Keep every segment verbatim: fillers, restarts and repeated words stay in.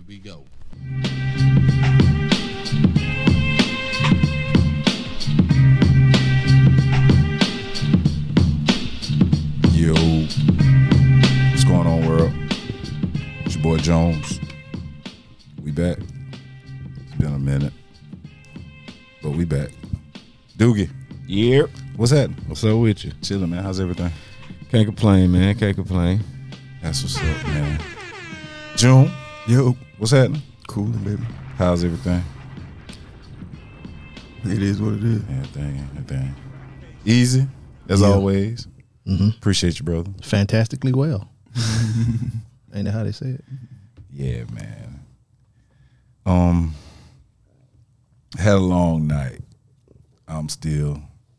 we go. Yo, what's going on, world? It's your boy Jones. We back. It's been a minute, but we back. Doogie. Yep. What's happening? What's up with you? Chilling, man. How's everything? Can't complain, man. Can't complain. That's what's up, man. June. Yo. What's happening? Coolin', baby. How's everything? It is what it is. Everything, everything. Easy, as Yeah. always. Mm-hmm. Appreciate you, brother. Fantastically well. Ain't that how they say it? Yeah, man. Um, had a long night. I'm still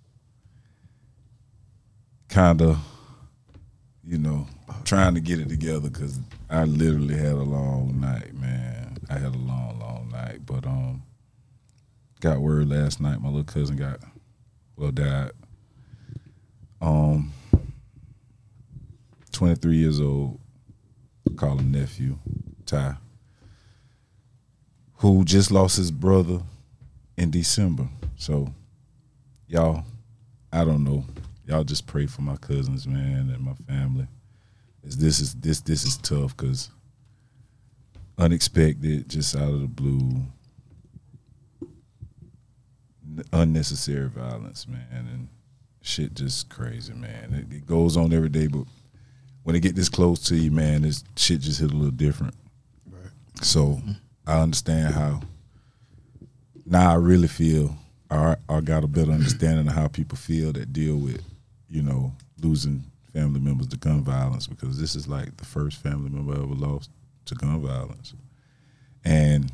kind of, you know, trying to get it together because I literally had a long night, man. I had a long, long night, but um, got word last night. My little cousin got, well, died. Um, twenty-three years old. Call him nephew, Ty, who just lost his brother in December. So, y'all, I don't know. Y'all just pray for my cousins, man, and my family. This is this this is tough because unexpected, just out of the blue, unnecessary violence, man, and shit just crazy, man. It, it goes on every day, but when it get this close to you, man, this shit just hit a little different. Right. So mm-hmm. I understand how. Now I really feel I I got a better understanding of how people feel that deal with, you know, losing family members to gun violence, because this is like the first family member I ever lost to gun violence, and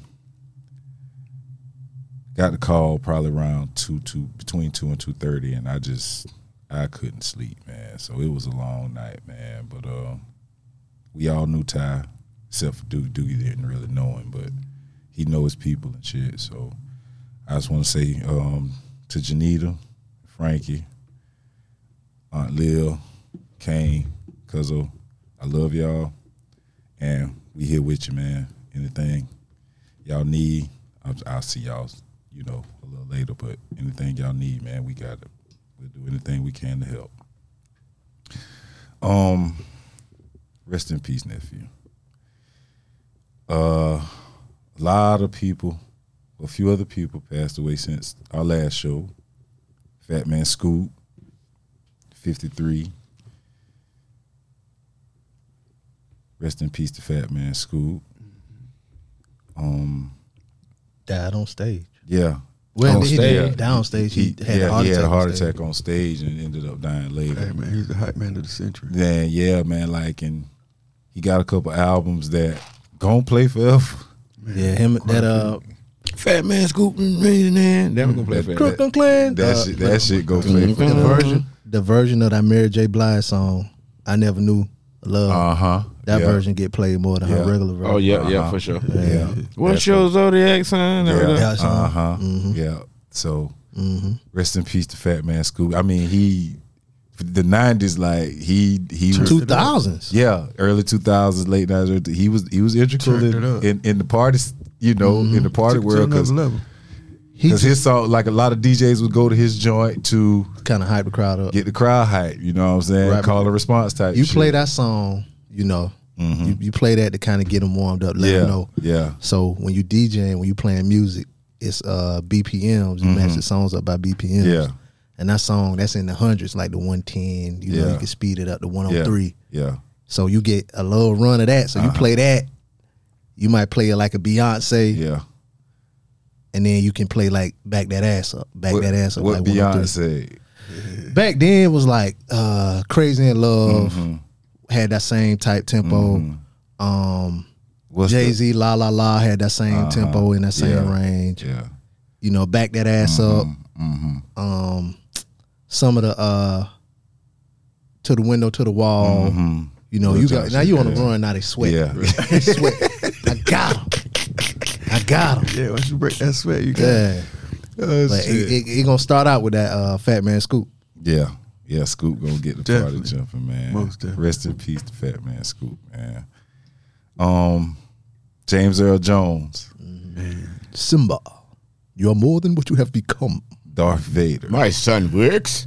got the call probably around two two between two and two thirty, and I just. I couldn't sleep, man. So it was a long night, man. But uh, we all knew Ty, except for Doogie. Doogie didn't really know him, but he know his people and shit. So I just want to say um, to Janita, Frankie, Aunt Lil, Kane, Cuzzo, I love y'all, and we here with you, man. Anything y'all need, I'll, I'll see y'all, you know, a little later. But anything y'all need, man, we got it. We'll do anything we can to help. Um, rest in peace, nephew. Uh, a lot of people, a few other people passed away since our last show. Fat Man Scoop, fifty-three. Rest in peace to Fat Man Scoop. Um, Died on stage. Yeah. Well, on he stage. did. Downstage, he, he had yeah, a heart he attack. had a heart on stage. attack on stage and ended up dying later. Hey, man, he's the hype man of the century. Yeah, yeah, man. Like, and he got a couple albums that gon' play forever. Man, yeah, him that uh, Fat Man Scoop and Man. That was gonna play forever. Crooklyn Clan. That uh, shit, that shit go play the forever. version, the version of that Mary J. Blige song, I Never Knew Love. Uh huh. That yeah. version get played more than Yeah. her regular version. Oh yeah, Uh-huh. yeah, for sure. Yeah. yeah. What's your zodiac sign? Yeah. Yeah, son. Uh huh. Mhm. Yeah. So, Mm-hmm. rest in peace to Fat Man Scoop. I mean, he the nineties, like he he was Two thousands. yeah, early two thousands, late nineties. He was he was integral Turned in, it up. in in the parties, you know, Mm-hmm. in the party Took it to world, another because level. He Because his song, like a lot of D Js would go to his joint to kind of hype the crowd up. get the crowd hype, you know what I'm saying? Right. Call and response type You shit. play that song, you know, Mhm. you, you play that to kind of get them warmed up, let yeah, them know. Yeah. So when you DJing, when you playing music, it's uh, B P Ms. You Mhm. match the songs up by B P Ms. Yeah. And that song, that's in the hundreds, like the one ten. You know, Yeah. you can speed it up to one Yeah. oh three. Yeah. So you get a little run of that. So you Uh-huh. play that. You might play it like a Beyonce, Yeah. and then you can play like Back That Ass Up. Back what, That Ass Up. What like one oh three. Beyonce? Back then it was like uh, Crazy in Love, Mhm. had that same type tempo. Mhm. Um, What's Jay Z, La La La had that same Uh-huh. tempo in that same Yeah. range. the- Yeah. You know, Back That Ass Up. Mm-hmm. Um, some of the uh, To the Window, To the Wall. Mm-hmm. You know, Real you talk got now shit, you on the yeah. run. Now they sweat. Yeah. They sweat. I got him. I got him. Yeah, once you break that sweat, you got Yeah, Oh, but shit. it, it, it gonna start out with that uh, Fat Man Scoop. Yeah. Yeah, Scoop gonna get the Definitely. party jumping, man. Most definitely. Rest in peace to Fat Man Scoop, man. Um, James Earl Jones, Simba, you are more than what you have become. Darth Vader. My son works.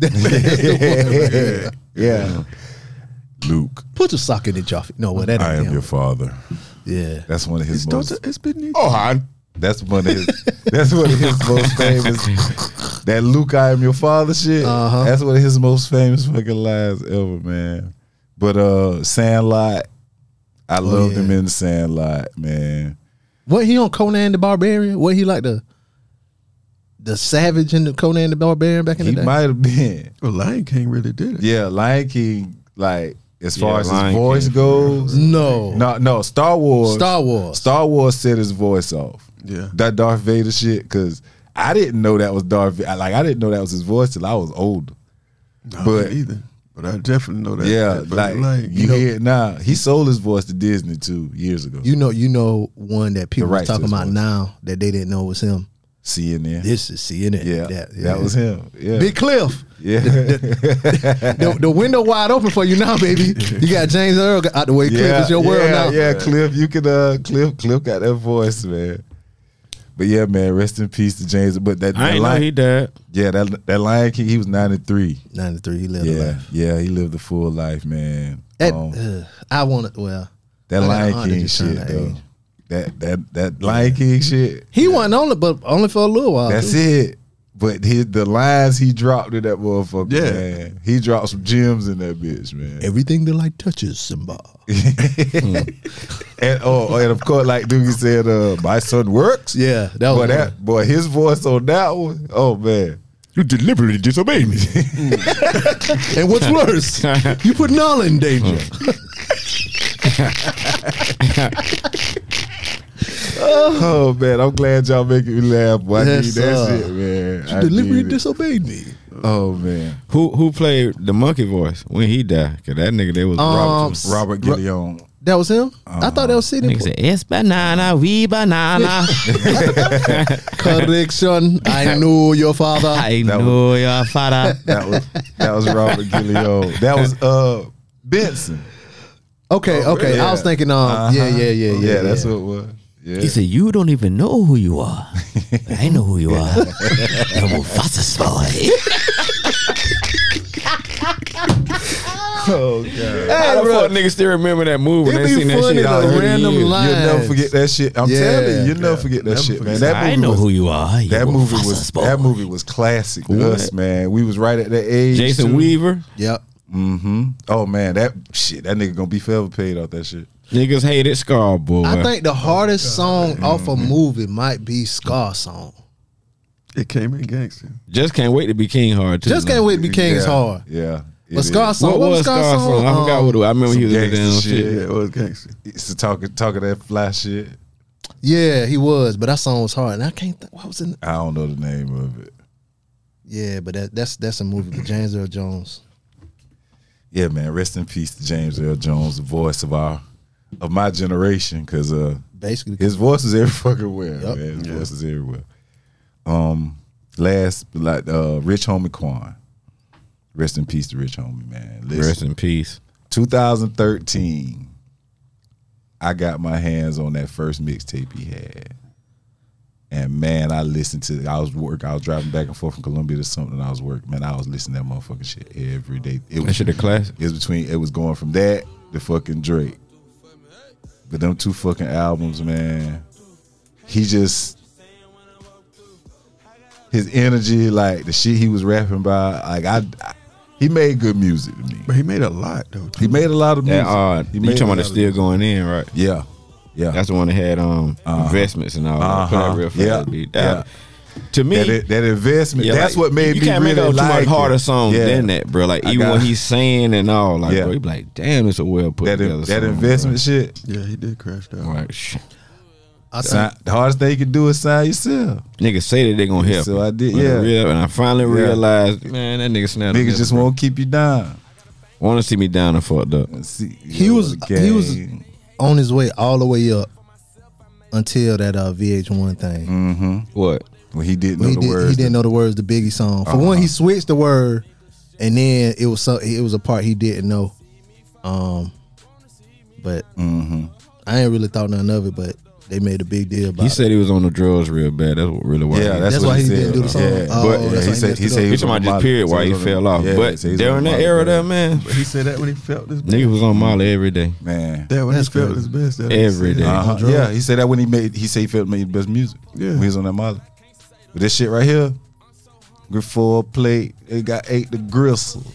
Yeah. Luke, Put your sock in it, Joffrey. No, well, that I ain't am him. your father. Yeah. That's one of his His most. daughter is Britney. Oh, Han. That's one of his. That's one of his most famous. That Luke, I am your father shit. Uh-huh. That's one of his most famous fucking lines ever, man. But uh, Sandlot, I loved yeah. him in Sandlot, man. Wasn't he on Conan the Barbarian? Wasn't he like the the savage in the Conan the Barbarian back in He the day? might have been. Well, Lion King really did it. Yeah, Lion King. Like as far Yeah, as Lion his voice King. goes, No. no, no. Star Wars. Star Wars. Star Wars set his voice off. Yeah. That Darth Vader shit, because I didn't know that was Darth Vader. Like, I didn't know that was his voice till I was older. No, But- but either. But I definitely know that. yeah, that like, Lion you King. hear it now. He sold his voice to Disney two years ago. You know, you know one that people The are rights to talking his about voice. now that they didn't know was him. C N N. This is C N N. yeah, that, that was him. Yeah, Big Cliff. yeah, The, the window wide open for you now, baby. You got James Earl out the way. Cliff yeah, is your world yeah, now. yeah. Cliff, you could uh, Cliff, Cliff got that voice, man. But yeah, man, rest in peace to James. But that, I that ain't know Lion, he died. yeah, that that Lion King, he was ninety-three. ninety-three, he lived a Yeah, life. yeah, he lived a full life, man. That, Um, uh, I want to, well. that I got Lion an aunt that King just turned shit, that though. age. That that that Lion King shit. He wasn't on it, but only for a little while. That's too. it. But his, the lines he dropped in that motherfucker, Yeah. man. He dropped some gems in that bitch, man. Everything the light touches, Simba. and oh, and of course, like Doogie said, uh, my son works. Yeah, that was Boy, one. that boy, his voice on that one, oh man. You deliberately disobeyed me. And what's worse, you put Nala in danger. Oh man, I'm glad y'all making me laugh. Boy, I Yes, need that sir. shit, man. You I deliberately need it. disobeyed me. Oh man, who who played the monkey voice when he died? Cause that nigga there was Um, Robert. Robert Gilliam. That was him? I thought that was City Nigga Boy. said, "Es banana, we banana." Correction. I knew your father. I That know your father. That was that was Robert Gilliam. That was uh Benson. Okay, okay. I was Yeah. thinking, um, Uh-huh. yeah, yeah, yeah, yeah. Yeah, that's yeah. what it was. Yeah. He said, "You don't even know who you are. I know who you are. I'm Mufasa's boy." Oh god. How the fuck niggas still remember that movie when It they be seen that funny shit? though, all thirty random years? line. You'll never Lines. forget that shit. I'm Yeah. telling you, you'll never Yeah. forget that Never shit, man. forget That I movie know was, who you are. You that movie Mufasa's was boy. that movie was classic to Boy. us, man. We was right at that age. Jason too. Weaver. Yep. Mm-hmm. Oh man, that shit, that nigga gonna be forever paid off that shit. Niggas hated Scar Boy. I think the hardest song off a movie might be Scar Song. It came in gangster. Just can't wait to be King Hard too. Just can't wait to be King is Yeah, hard. Yeah. it But Scar is. Song, What what was was Scar Scar Song? song? I forgot Um, what it was. I remember some he was in the gangsta damn shit. shit. Yeah, it was gangster. It's to talk talk of that fly shit. Yeah, he was, but that song was hard. And I can't think what was in I don't know the name of it. Yeah, but that, that's that's a movie with James Earl Jones. Yeah, man. Rest in peace to James Earl Jones, the voice of our of my generation, because uh, Basically. his voice is every fucking where, Yep. man. His Yeah. voice is everywhere. Um, last like uh, Rich Homie Quan. Rest in peace to Rich Homie, man. Listen, Rest in peace. twenty thirteen, I got my hands on that first mixtape he had. And man, I listened to I was work. I was driving back and forth from Columbia to something. I was working. Man, I was listening to that motherfucking shit every day. It That was shit a classic. it was between it was going from that to fucking Drake. But them two fucking albums, man, he just his energy, like the shit he was rapping about, like I, I he made good music to me. But he made a lot though. Too. He made a lot of music. That uh, He you made talking a about the lot of still going in, right? Yeah, yeah. That's the one that had um investments and all that. Play that Uh-huh. real fast Yeah. beat. That, To me, that, that investment. yeah, that's like, what made you me can't really make up too like much harder it. songs Yeah. than that, bro. Like I even got- when he's saying and all, like Yeah. bro, he be like, damn, it's a well put That together. that song, investment shit. Yeah, he did crash that. bro. Like, sh- I think Sign, the hardest thing you can do is sign yourself. niggas say that they gonna help. So I did, But the yeah. real- and I finally Yeah. realized, man, that nigga snapped. Niggas just won't keep you down. want to see me down and fucked up. See, He you know, was- the he was- game. on his way all the way up until that uh, V H one thing. Mm-hmm. What? When he didn't know he, the did, words. he didn't know the words to Biggie song. For one, he switched the word, and then it was so, it was a part he didn't know. Um, but Mm-hmm. I ain't really thought none of it. But they made a big deal about He it. said he was on the drugs real bad. That's what really why. Yeah, he- that's, That's what why he said. didn't do the song? Yeah, Oh, but that's yeah, why he he said messed he it said up. he He was talking on about just Molly. period why He he was on fell the- off. yeah, But he said he was during on that Molly, era yeah. there, man, But he said that when he felt his best. Mm. Mm. Uh-huh. niggas was on Molly every day. Man, That when That's he felt crazy. his best. That Every he said. day. uh-huh. drugs. yeah, he said that when he made he said he felt made best music. Yeah. when he was on that Molly. But this shit right here, good for plate. It got eight the gristle.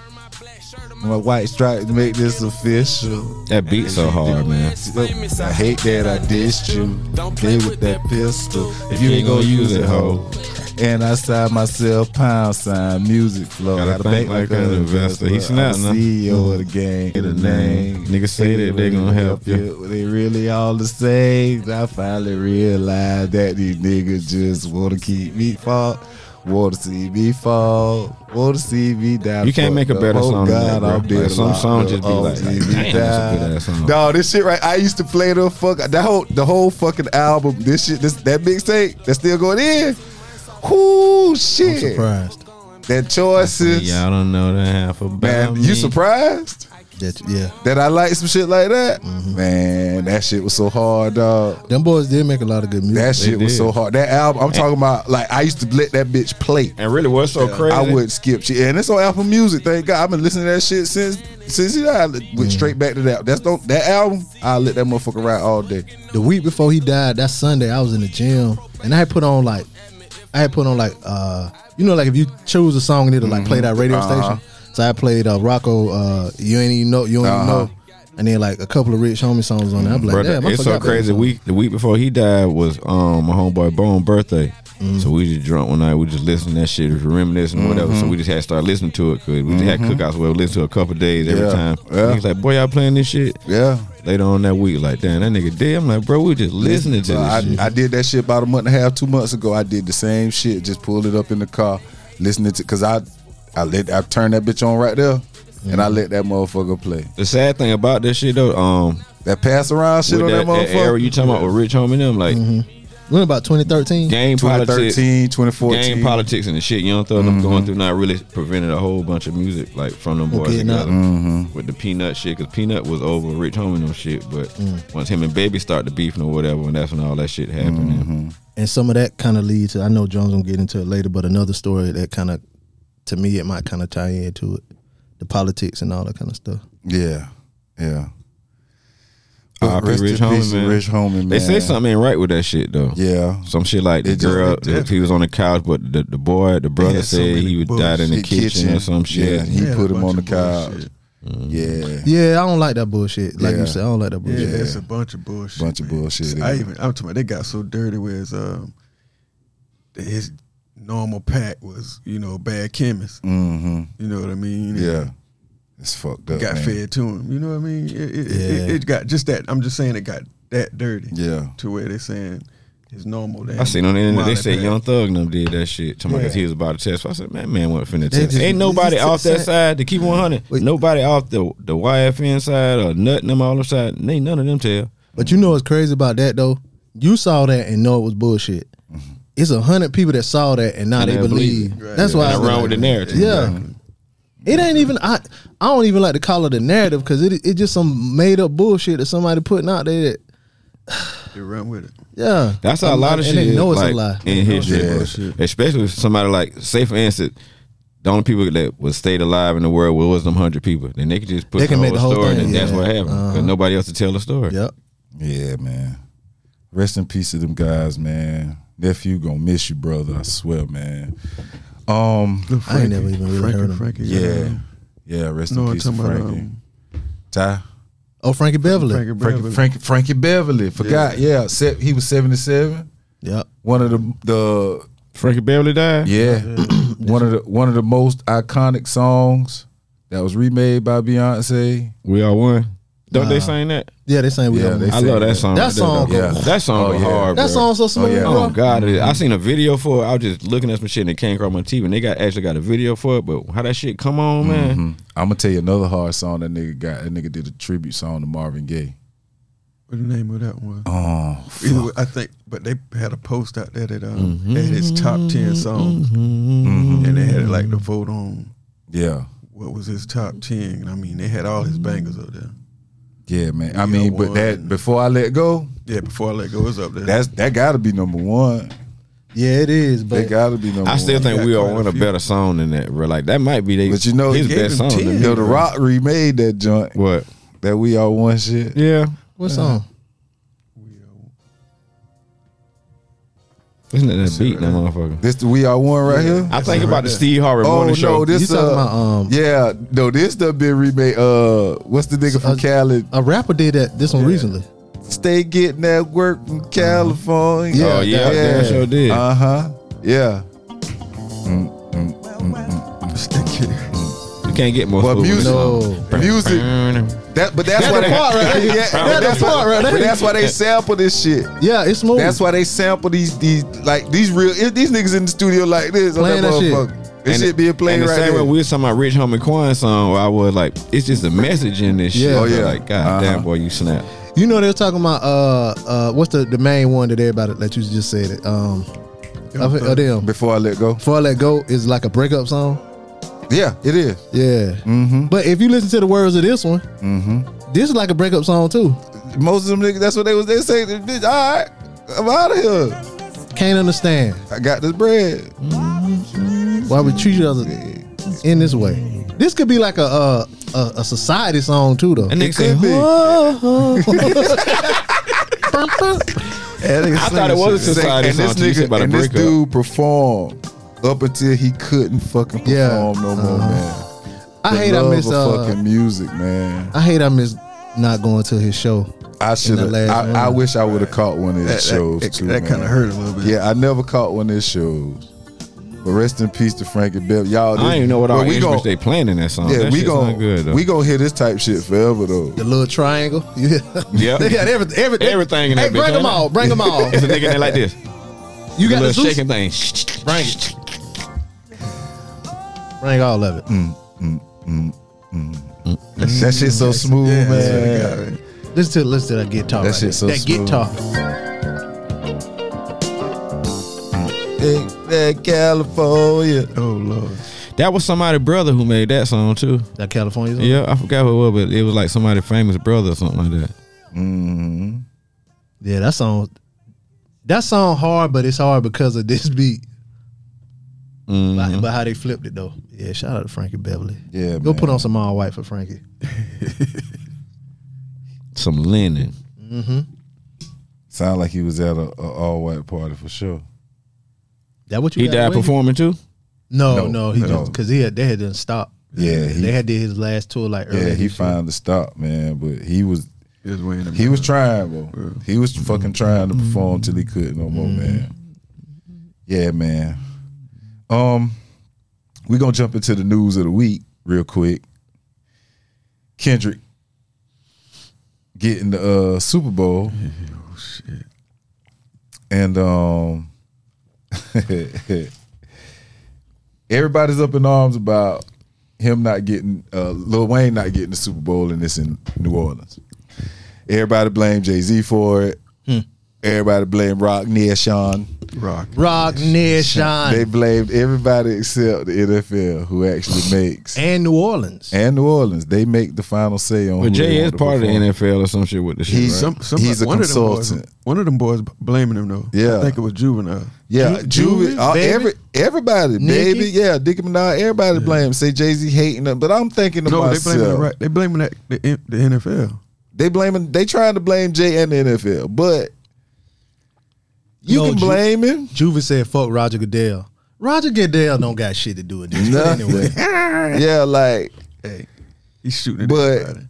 My white stripe to make this official. That beat so hard, man. I hate that I dissed you. Play with that pistol. If you ain't gonna use it, ho. And I signed myself pound sign music flow. Gotta think like an investor. He snapped, I'm nah. the C E O of the game. Get a name. Niggas say that they gonna help you. They really all the same. I finally realized that these niggas just wanna keep me fall. Want to see me fall. Want to see me down. You can't make a better Oh song than God, that, bro. I'm dead Like, some locked songs up. just be Oh, like, see like, me damn, that's a down. good-ass song. Dog, this shit right. I used to play the fuck that whole the whole fucking album. This shit, this that mixtape that's still going in. Whoo I'm shit. surprised. That choices, Y'all don't know the half about man. me. You surprised That, yeah. that I like some shit like that? Mm-hmm. Man, that shit was so hard, dog. Them boys did make a lot of good music. That shit was did. so hard. That album, I'm talking about. Like I used to let that bitch play. And really, what's so crazy? I would skip shit, and it's on Apple Music. Thank God, I've been listening to that shit since since he died. Went straight back to that. That's don't that album. I let that motherfucker ride all day. The week before he died, that Sunday, I was in the gym and I had put on like, I had put on like, uh, you know, like if you choose a song and it'll like play that radio Uh-huh. station. So I played uh, Rocco, uh, you ain't even know, you don't even Uh-huh. know, and then like a couple of Rich Homie songs on there. I'm like, Brother, damn, I it's so forgot that crazy. song. Week the week before he died was um my homeboy Bone birthday. So we just drunk one night. We just listened to that shit, was reminiscing or whatever. So we just had to start listening to it because we just had cookouts where we listened to it a couple of days every Yeah. time. Yeah. He's like, "Boy, y'all playing this shit?" Yeah. Later on that week, like, damn, that nigga dead. I'm like, bro, we just listening to So this I, shit. I did that shit about a month and a half, two months ago. I did the same shit. Just pulled it up in the car, listening to because I, I let I turned that bitch on right there, and I let that motherfucker play. The sad thing about this shit though, um, That pass around shit with on that, that, that era motherfucker. you talking about with Rich Homie and them, like When about twenty thirteen? game twenty politics, thirteen, twenty fourteen. game politics and the shit Young Thug them going through not really prevented a whole bunch of music like from them boys Okay, now- together with the Peanut shit because Peanut was over Rich Homie and them shit, but once him and Baby start the beefing or whatever, and that's when all that shit happened. And And some of that kind of leads to, I know Jones gonna get into it later, but another story that kind of, to me, it might kind of tie into it, the politics and all that kind of stuff. Yeah, yeah. R I P Rest in Rich Homie, peace to man. Rich Homie, man. They say something ain't right with that shit though. Yeah. Some shit like the It just- girl, it the, he was on the couch, but the, the boy, the brother had so said many he would died in the Bullshit kitchen, or some shit. Yeah, he Yeah, put a him on the bunch of couch. bullshit. Yeah. Yeah, I don't like that bullshit. Like Yeah. you said, I don't like that Yeah, bullshit. it's a bunch of bullshit. Bunch of man. bullshit, I yeah. even I'm talking about they got so dirty with his um his normal pack was, you know, bad chemist. Mm-hmm. You know what I mean? Yeah. It's fucked up. Got man. fed to him. You know what I mean? It, it, Yeah. it, it got just that. I'm just saying it got that dirty. Yeah. To where they saying his normal. I seen on the internet they Molly said pack. Young Thug and them did that shit. Talking about Yeah. 'cause he was about to test. I said, man, man, what finna They test? just- Ain't nobody they off just that said- side to keep one hundred. Wait. Nobody off the the Y F N side or nothing them all them side. Ain't none of them tell. But you know what's crazy about that though? You saw that and know it was bullshit. It's a hundred people that saw that and now And they they believe. believe it. That's Right. why And I I was run like, with the narrative. Yeah. It ain't even I. I don't even like to call it a narrative because it it just some made up bullshit that somebody putting out there. That, They run with it. yeah, That's how a lot of and shit they know is, it's like, a lie. in history. Yeah. Bullshit. Especially if somebody like, say for instance, the only people that was stayed alive in the world was them hundred people. Then they could just put They the, can whole make the whole story thing, and that's yeah. what happened. Because Uh-huh. nobody else to tell the story. Yep. Yeah, man. Rest in peace to them guys, man. Nephew gonna miss you, brother. I swear, man. Um, Little I ain't never even really Frankie, heard him. Frankie, yeah, um, yeah. Rest no, in I'm peace to talking about Frankie. um, Ty, Oh, Frankie Beverly. Frankie Frankie, Beverly. Frankie, Frankie Beverly. Forgot. Yeah, Se- he was seventy-seven. Yep. One of the the Frankie Beverly died? yeah, one of the one of the most iconic songs that was remade by Beyonce. We All One. Don't they Nah. sing that? Yeah, they saying we Yeah, don't. they I say love that that. song. That right there, song though. Yeah. That song Oh, was yeah. hard, That bro. song so smooth, yeah. bro. Oh God! it- I seen a video for it. I was just looking at some shit and it came across my T V. And they got actually got a video for it. But how that shit come on, man? Mhm. I'm gonna tell you another hard song that nigga got. That nigga did a tribute song to Marvin Gaye. What the name of that one? Oh, Either way, fuck. I think, but they had a post out there that um, had his top ten songs, Mhm. and they had like to vote on Yeah, what was his top ten. I mean, they had all his bangers up there. yeah, man. I We mean, Are but that One. before I let go, Yeah, Before I Let Go is up there. That's that got to be number one. Yeah, it is. But They got to be number one. I still think got we quite are a one a few. better song than that, bro. Like that might be they, But you know, his he gave best him song. ten. to me. Yo, The Rock remade that joint. What? That We All One shit. Yeah. what song? Isn't that that beat, that motherfucker? This the We All One right here. I think about the Steve Harvey Oh morning show. no, this You talking uh, about, um, yeah, no, this done been remade. Uh, what's the nigga from Uh, Cali? A rapper did that. This one recently. Stay getting that work from California. Yeah, oh yeah, yeah. damn sure did. Uh huh. Yeah. You can't get more. But smooth with music, this song. music. That, but that's That's why the they. part right there. Yeah, That's but the that's part why. right there. But that's why they sample this shit. Yeah, it's smooth. That's why they sample these these like these real these niggas in the studio like this on Playing that that shit. motherfucker. This And shit being played and the right same way there. we was talking about Rich Homie Quan song, where I was like, it's just a message in this shit. Yeah. Oh, yeah. Like, God Uh-huh. damn, boy, you snap. You know they're talking about uh uh what's the the main one that everybody that you just said it um of, of them. Before I let go. Before I Let Go is like a breakup song. Yeah, it is. Yeah. Mm-hmm. But if you listen to the words of this one, Mm-hmm. this is like a breakup song too. Most of them niggas, that's what they was. They say, bitch, all right, I'm out of here. Can't understand I got this bread. why we treat each other in this way. This could be like a a, a, a society song too though. And It they say, could be. I thought it was a society and song. this till you said nigga about a and this breakup. dude performed up until he couldn't fucking perform Yeah. no more, Uh-huh. man. I The hate I love miss of uh, fucking music, man. I hate I miss not going to his show. I should have. last I, one. I wish I would have caught one of his That, shows that, too. that kind of man. hurt a little bit. Yeah, I never caught one of his shows. But rest in peace to Frankie Bev. Y'all, I don't even know what well, all we instruments gon- they playing in that song. Yeah, that we shit's gon' not good though. we gonna hear this type shit forever though. The little triangle. Yeah. Yep. They got everything. Everything. Everything in Hey, that bitch, bring them ain't it? all. Bring them all. It's a nigga in there like this. You The got the little Zeus? shaking thing. Bring it. Bring all of it. That shit so smooth, Yeah, that's what man. it got, right? Listen to listen to that guitar. That right shit so there. That smooth. guitar. Take that California. Oh Lord. That was somebody's brother who made that song too. That California song? Yeah, I forgot who it was, but it was like somebody's famous brother or something like that. Mm-hmm. Yeah, that song. That song hard, but it's hard because of this beat. Mhm. But, but how they flipped it though. Yeah, shout out to Frankie Beverly. Yeah, Go man. put on some all white for Frankie. Some linen. Mm-hmm. Sound like he was at a, a all white party for sure. That what you He got died away? performing too. No, No, no, he no. just because he had they had done stopped. Yeah, he- they had did his last tour like earlier. Yeah, he this year. found the stop, man. But he was He was weighing him he was down. trying, bro. He was fucking trying to perform till he couldn't no more, man. Yeah, man. Um, we gonna jump into the news of the week real quick. Kendrick getting the uh, Super Bowl. Oh shit. And um everybody's up in arms about him not getting uh Lil Wayne not getting the Super Bowl, and it's in New Orleans. Everybody blame Jay-Z for it. Everybody blame Rock Nation. Rock. Rock Nation They blamed everybody except the N F L, who actually makes and New Orleans. and New Orleans. They make the final say on. But who Jay they is want to part of the perform. N F L or some shit with the shit. He's- right? Some, some, He's a one consultant. Of them boys, one of them boys blaming him though. Yeah. I think it was Juvenile. Yeah, Ju- Juvie, Juvie, all- Baby? every everybody, Nicki? baby, yeah, Nicki Minaj, everybody blame. Say Jay Z hating them, but I'm thinking to No, they myself, blaming the right. They blaming that the, the N F L. they blaming, they trying to blame Jay and the N F L, but you No, can Ju- blame him. Juvie said, "Fuck Roger Goodell." Roger Goodell don't got shit to do with this. But Nothing. anyway, Yeah, like Hey, he's shooting at But- everybody.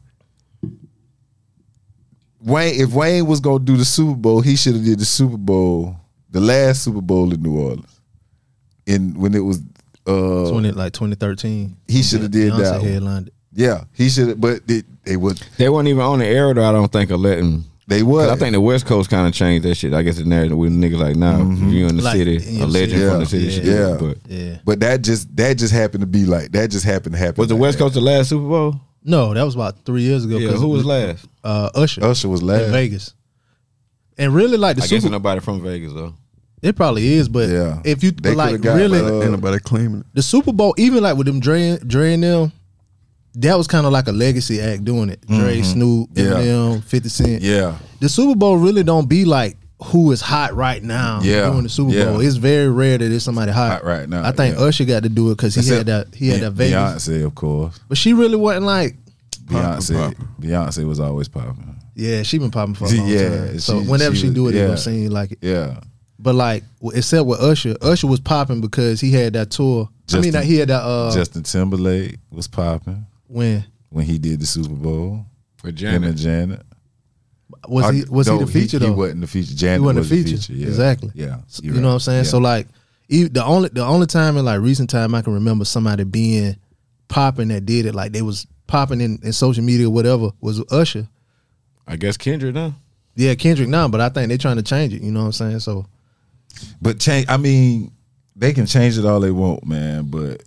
Wayne. If Wayne was gonna do the Super Bowl, he should have did the Super Bowl, the last Super Bowl in New Orleans, in when it was. Uh, twenty like twenty thirteen. He shoulda did Beyonce that one. headlined it. yeah, he should. But they, they would. They weren't even on the air though. I don't think of letting. They 'Cause would. I think the West Coast kind of changed that shit. I guess the narrative with niggas like, nah, if you in the Like, city, in a your legend city. from Yeah, the city. shit. yeah. But Yeah. But that just that just happened to be like that. Just happened to happen. was the like West that. Coast the last Super Bowl? No, that was about three years ago. Yeah. 'cause Who was it- last? Uh, Usher. Usher was in last. Vegas. And really, like the I guess Super, nobody from Vegas though. it probably is. But Yeah. if you They but like coulda got, really, uh, Ain't nobody claiming it. the Super Bowl, even like with them Dre, Dre and them, that was kind of like a legacy act doing it. Dre, Mhm. Snoop, Yeah. Eminem, fifty Cent. Yeah. The Super Bowl really don't be like who is hot right now Yeah. doing the Super Yeah. Bowl. It's very rare that it's somebody hot, Hot right now, I think yeah. Usher got to do it because he Except had that he had that Vegas. Beyonce, of course. But she really wasn't like, Beyonce, poppin'. Beyonce was always popping. yeah, she been popping for a long Yeah, time. So she- whenever she she, was- do it, yeah. it don't seem like it. Yeah. But like, except with Usher, Usher was popping because he had that tour. I mean, Justin- he had that uh Justin Timberlake was popping when when he did the Super Bowl. For Him Janet. and Janet. was he was no, he the feature he, though? He wasn't the feature. Janet He wasn't was the the feature. feature. Yeah. Exactly. Yeah. So, You're you know right. what I'm saying? Yeah. So like, e- the only the only time in like recent time I can remember somebody being popping that did it, like they was popping in, in social media or whatever, was Usher. I guess Kendrick now. Yeah, Kendrick now, but I think they trying to change it. You know what I'm saying? So But change. I mean, they can change it all they want, man. But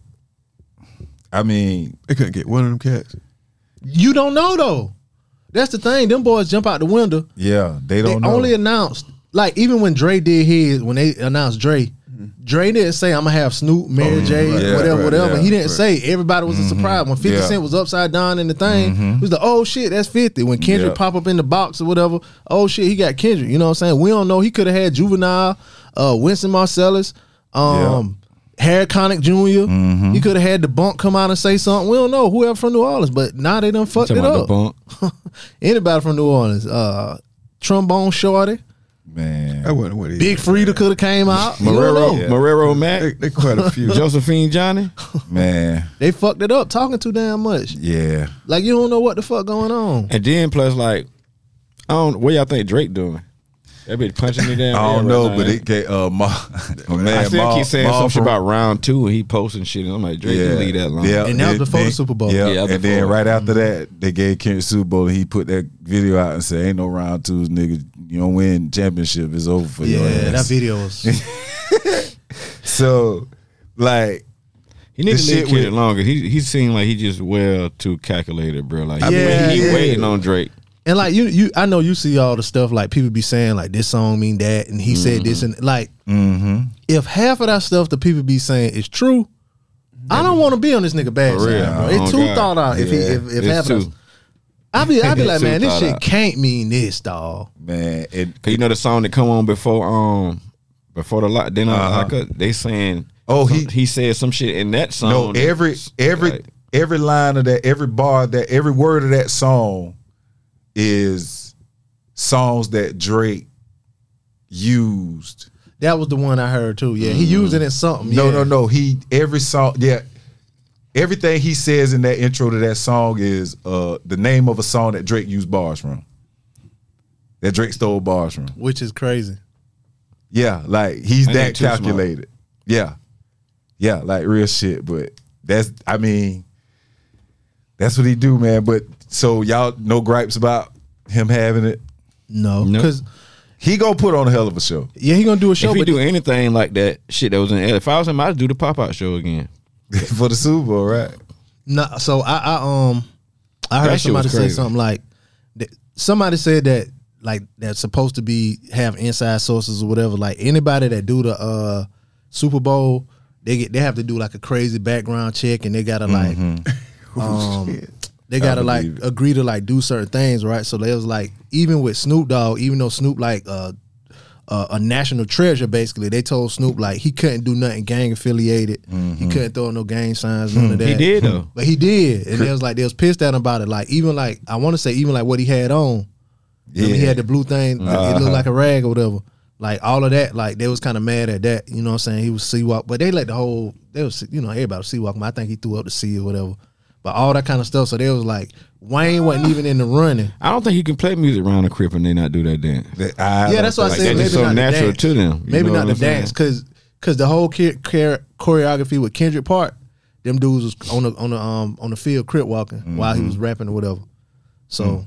I mean, They couldn't get one of them cats. you don't know though. That's the thing. Them boys jump out the window. yeah, they They don't know. only announced, like even when Dre did his, when they announced Dre, Dre didn't say I'm gonna have Snoop, Mary Oh, J, right, whatever, right, whatever. yeah, he didn't right. say everybody was a surprise. When fifty Yeah. Cent was upside down in the thing, he was like, oh shit, that's fifty. When Kendrick Yeah. pop up in the box or whatever, oh shit, he got Kendrick. You know what I'm saying? We don't know. He could have had Juvenile, uh, Winston Marcellus, um, Harry Connick Junior He could have had the Bunk come out and say something. We don't know. Whoever from New Orleans, but now they done fucked Talking it about the up. bunk. Anybody from New Orleans, uh, Trombone Shorty, man. That wasn't what he Big Frida could have came out. You don't Marrero, know. Yeah. Marrero They, Mac, they quite a few. Josephine Johnny. Man, They fucked it up talking too damn much. yeah. Like you don't know what the fuck going on. And then plus like, I don't. What y'all think Drake doing? That bitch punching me down. I don't right know, now, but ain't it get uh, Ma, my man, I still Ma- keep saying Ma some shit from- about round two, and he posting shit. And I'm like, Drake, you leave that alone. Yeah, And that was then- before the then- Super Bowl. Yeah, Yeah, and then before. right after that, they gave Kendrick Super Bowl, and he put that video out and said, "Ain't no round twos, nigga. You don't win championship. It's over for you." Yeah, that video was. So, like, He needs The to leave shit Kendrick with- longer. He he seemed like he just well too calculated, bro. Like Yeah, he, he yeah. waiting on Drake. And like you, you, I know you see all the stuff like people be saying like this song mean that, and he said this, and like mm-hmm. if half of that stuff the people be saying is true, I don't want to be on this nigga bad For real. side, bro. Oh, It's too God. thought out. If he, Yeah. if, if It's half of too. that, I be, I be like, It's too man, this thought shit out. can't mean this, dog. man, it, Cause you know the song that come on before um before the lock. Then Uh-huh. uh, like they saying Oh, some- he- he said some shit in that song. no, every that's, every like, every line of that, every bar of that, every word of that song is songs that Drake used. That was the one I heard too. Yeah, he used it in something. No, yeah. no, no. He every song, yeah. Everything he says in that intro to that song is uh the name of a song that Drake used bars from. That Drake stole bars from. Which is crazy. Yeah, like he's That that ain't too smart. calculated. Yeah. Yeah, like real shit. But that's I mean, that's what he do, man. But so y'all no gripes about him having it. No, Nope. because He gonna put on a hell of a show. yeah, he gonna do a show, if he but do anything like that shit that was in L A, if I was him, I'd do the pop out show again. For the Super Bowl, right? no. So I, I um, I heard That shit somebody was say crazy. something like, that, somebody said that like that's supposed to be have inside sources or whatever. Like anybody that do the uh Super Bowl, they get they have to do like a crazy background check, and they gotta like um. They gotta like believe it. agree to like do certain things, right? So they was like, even with Snoop Dogg, even though Snoop like uh, uh, a national treasure, basically, they told Snoop like he couldn't do nothing gang affiliated. He couldn't throw no gang signs, none of that. He did though. but he did, and they was like they was pissed at him about it. Like even like I want to say even like what he had on, yeah. he Yeah. had the blue thing, it Uh-huh. looked like a rag or whatever. Like all of that, like they was kind of mad at that. You know what I'm saying? He was C-Walk, but they let the whole they was you know everybody was C-Walk. I think he threw up the C or whatever. But all that kind of stuff. So they was like, Wayne wasn't even in the running. I don't think you can play music around a crib and they not do that dance. That- I Yeah, don't that's what I Like think- said. that's just Maybe so not the natural dance. to them. You Maybe know not what the I'm saying? dance, because because the whole chore- chore- choreography with Kendrick Park, them dudes was on the on the um on the field crip walking while he was rapping or whatever. So,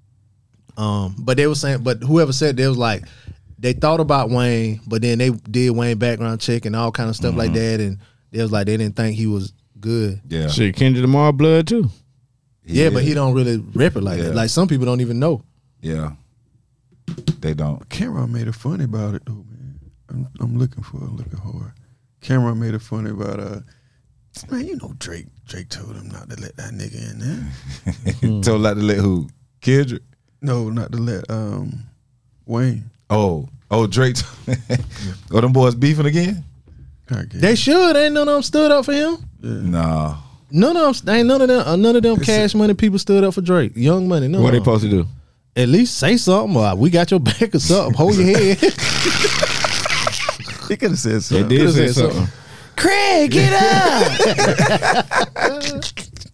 um, but they were saying, but whoever said they was like, they thought about Wayne, but then they did Wayne background check and all kind of stuff like that, and they was like they didn't think he was good. Yeah. Shit, Kendrick Lamar blood too. Yeah, but he don't really rep it like Yeah. that. Like some people don't even know. Yeah. They don't. Cameron made it funny about it though, man. I'm, I'm looking for it, looking hard. Cameron made it funny about uh Man, you know Drake. Drake told him not to let that nigga in there. Told not to let who? Kendrick? No, not to let um Wayne. Oh, oh Drake. Oh, them boys beefing again? I guess. They should. Ain't none of them stood up for him. Nah. None of them. Ain't none of them. Uh, none of them Cash Money people stood up for Drake. Young Money. None What of they them. supposed to do? At least say something. Or we got your back or something. Hold your head. He could have said They something. did say said something. something. Craig, get up.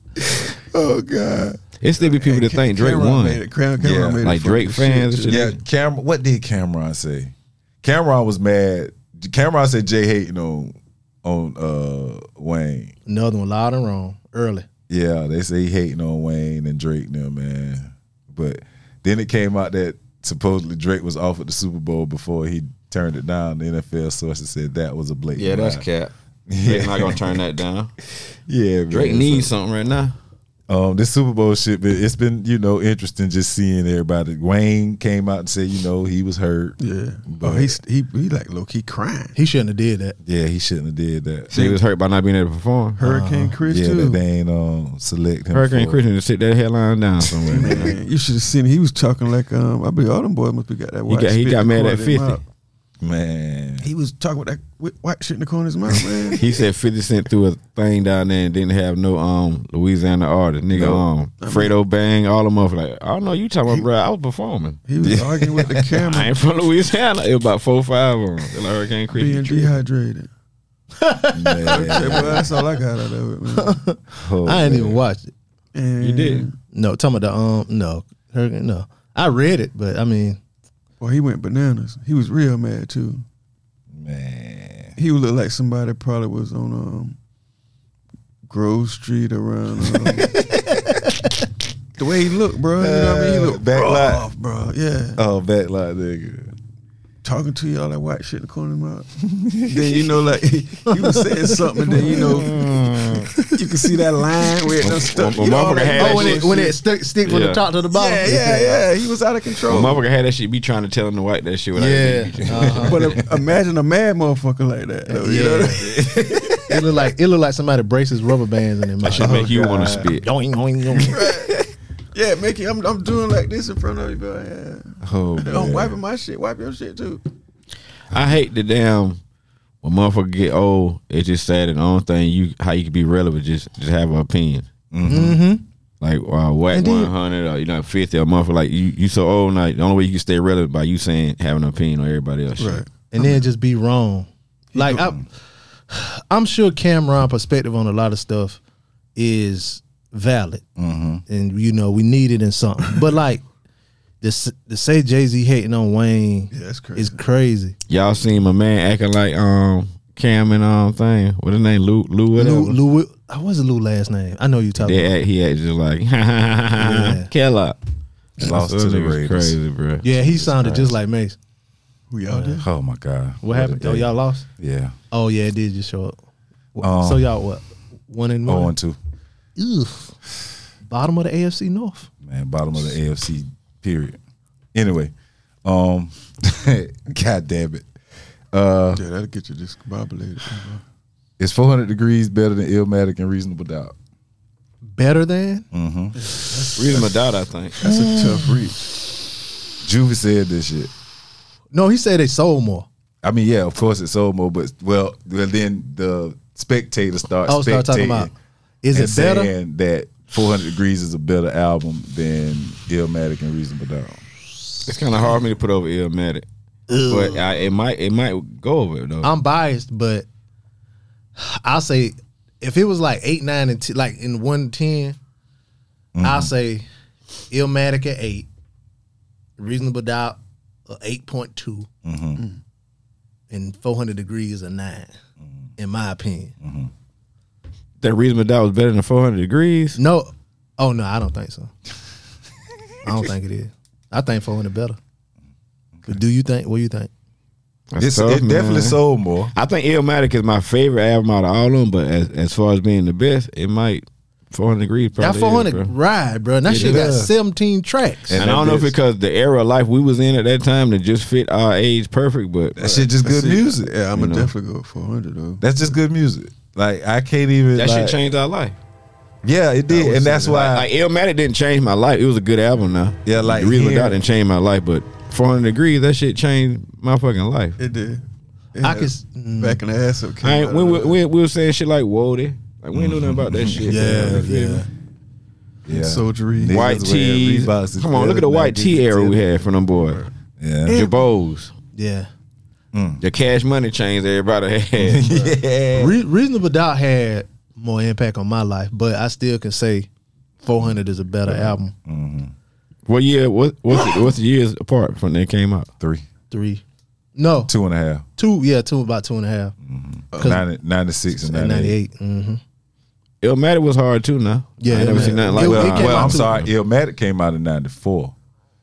Oh God. It still be people that think Drake Cameron won. Made it. Cam- Cameron Yeah, made it like for Drake the fans and shit, shit. Yeah, Cameron. What did Cameron say? Cameron was mad. Cameron said Jay hating on on uh, Wayne. Another one loud and wrong. Early. Yeah, they say he hating on Wayne and Drake now, man. But then it came out that supposedly Drake was offered the Super Bowl before he turned it down. The N F L sources said that was a blatant Yeah, that's lie. cap. Yeah. Drake not gonna turn that down. Yeah, man. Drake needs something right now. Um, this Super Bowl shit, but it's been, you know, interesting just seeing everybody. Wayne came out and said, you know, he was hurt. Yeah. But- Oh, he's he he like low key crying. He shouldn't have did that. Yeah, he shouldn't have did that. So he was hurt by not being able to perform. Hurricane Chris Yeah, too. that they ain't um, select him. Hurricane for- Christian to sit that headline down somewhere. Man. Man, you should have seen. He was talking like um. I believe all them boys must be got that. He White got he spit got in the mad corner at of their fifty. mouth. Man. He was talking with that whi- white shit in the corner of his mouth, man. He said fifty Cent threw a thing down there and didn't have no um Louisiana artist. Nigga, No. um Fredo Bang, all them up like, I don't know, you talking about, bro, I was performing. He was arguing with the I camera, ain't from Louisiana. It was about four or five of them. Like Hurricane being Christian. dehydrated. Okay, Man. well, that's all I got out of it, man. Oh, I ain't man. even watched it. And You did? No, talking about the um no. Hurricane, no. I read it, but I mean, Well, he went bananas. He was real mad too. Man. He would look like somebody probably was on um Grove Street around. Um, the way he looked, bro. You know what I mean? He looked Back lot. rough, bro. Yeah. Oh, backlight nigga. Talking to you all that white shit in the corner of his mouth. Then you know, like he, he was saying something, and then you know, you can see that line where it done stuck. When- You know, all when motherfucker that had that oh, when it shit. when it stick stick from Yeah. the top to the bottom. yeah, yeah, yeah. He was out of control. Well, motherfucker had that shit be trying to tell him to wipe that shit without Yeah. it being- Uh-huh. But uh, imagine a mad motherfucker like that. Though, you know what I mean? It look like it look like somebody braces rubber bands in their That mouth. should make you God. want to spit. Yoing, yoing, yoing. Yeah, Mickey, I'm I'm doing like this in front of you, bro. Yeah. Oh, Don't man. wiping my shit. Wipe your shit too. I hate the damn when motherfucker get old. It's just sad that the only thing you how you can be relevant just just have an opinion. Mm-hmm. Like uh, whack And then- one hundred or you know fifty or motherfucker like you you so old now. The only way you can stay relevant by you saying having an opinion on everybody else. shit. Right. And then just be wrong. Like I, I'm sure Cameron's perspective on a lot of stuff is valid, Mm-hmm. and you know we need it in something. But like this, to say Jay Z hating on Wayne Yeah, that's crazy. is crazy. Y'all seen my man acting like um Cam and um thing. What his name? Lou Lou whatever. Lou, Lou, uh, what's the Lou last name? I know you talking. They about. act, he acted just like Yeah. Kellogg. Lost to the Raiders. Crazy, bro. Yeah, he sounded just like Mace. Who y'all did? Oh, my God. What happened? a Oh, day. y'all lost. Yeah. Oh yeah, it did just show up. Wh- Um, so y'all what? One and Oh, one. and two. Ugh. Bottom of the A F C North. Man, bottom of the A F C, period. Anyway, um, God damn it. Uh, Yeah, that'll get you discombobulated. is four hundred degrees better than Illmatic and Reasonable Doubt? Better than? Mm-hmm. Reason my doubt, I think. That's a tough reach. Juvie said this shit. No, he said they sold more. I mean, yeah, of course it sold more, but well, well then the spectators start Oh, start talking spectating about is and it better? saying that four hundred degrees is a better album than Illmatic and Reasonable Doubt. It's kind of hard for me to put over Illmatic, but I, it might it might go over it though. I'm biased, but I'll say if it was like eight, nine, and t- like in one ten, I'll say Illmatic at eight, Reasonable Doubt a eight point two, and four hundred degrees a nine, in my opinion. that Reasonable Doubt was better than four hundred degrees. No, oh no, I don't think so. I don't think it is. I think four hundred better. But do you think? What do you think? That's It's, tough, it definitely man. sold more. I think Illmatic is my favorite album out of all of them, but as as far as being the best, it might four hundred degrees probably. That four hundred is, bro. ride, bro. And that It shit got does. seventeen tracks. And And I don't know if that it's because the era of life we was in at that time that just fit our age perfect, but That shit just good See, music. Yeah, I'm You gonna know. definitely go with four hundred though. That's just good music. Like I can't even. That like, shit changed our life. Yeah, it did, and that's why. Like Illmatic didn't change my life. It was a good album now. Yeah, like The Reason here- Without didn't change my life, but four hundred Degrees, that shit changed my fucking life. It did. It I had can s- mm. back in the ass up. I ain't, we, we, we, we were saying shit like Woody. Like we ain't know nothing about that shit. Yeah, You feel yeah. me? yeah. Soldiery. Niggas White wearing tees. Reeboks Come on, look at the is white better tee than era we niggas had from them boys. Yeah, Jabos. Yeah. The Cash Money chains everybody had. yeah. Re- Reasonable Doubt had more impact on my life, but I still can say four hundred is a better album. What year? What what's the, what's the years apart from they came out? Three, Three. No. two and a half, Two. Yeah, two, about two and a half. uh, ninety, ninety-six and And ninety-eight. ninety-eight. Mm-hmm. Illmatic was hard too. Now, Yeah, I ain't never Illmatic. seen nothing like It- Well, it that. came well out I'm too. sorry. Illmatic came out in ninety-four.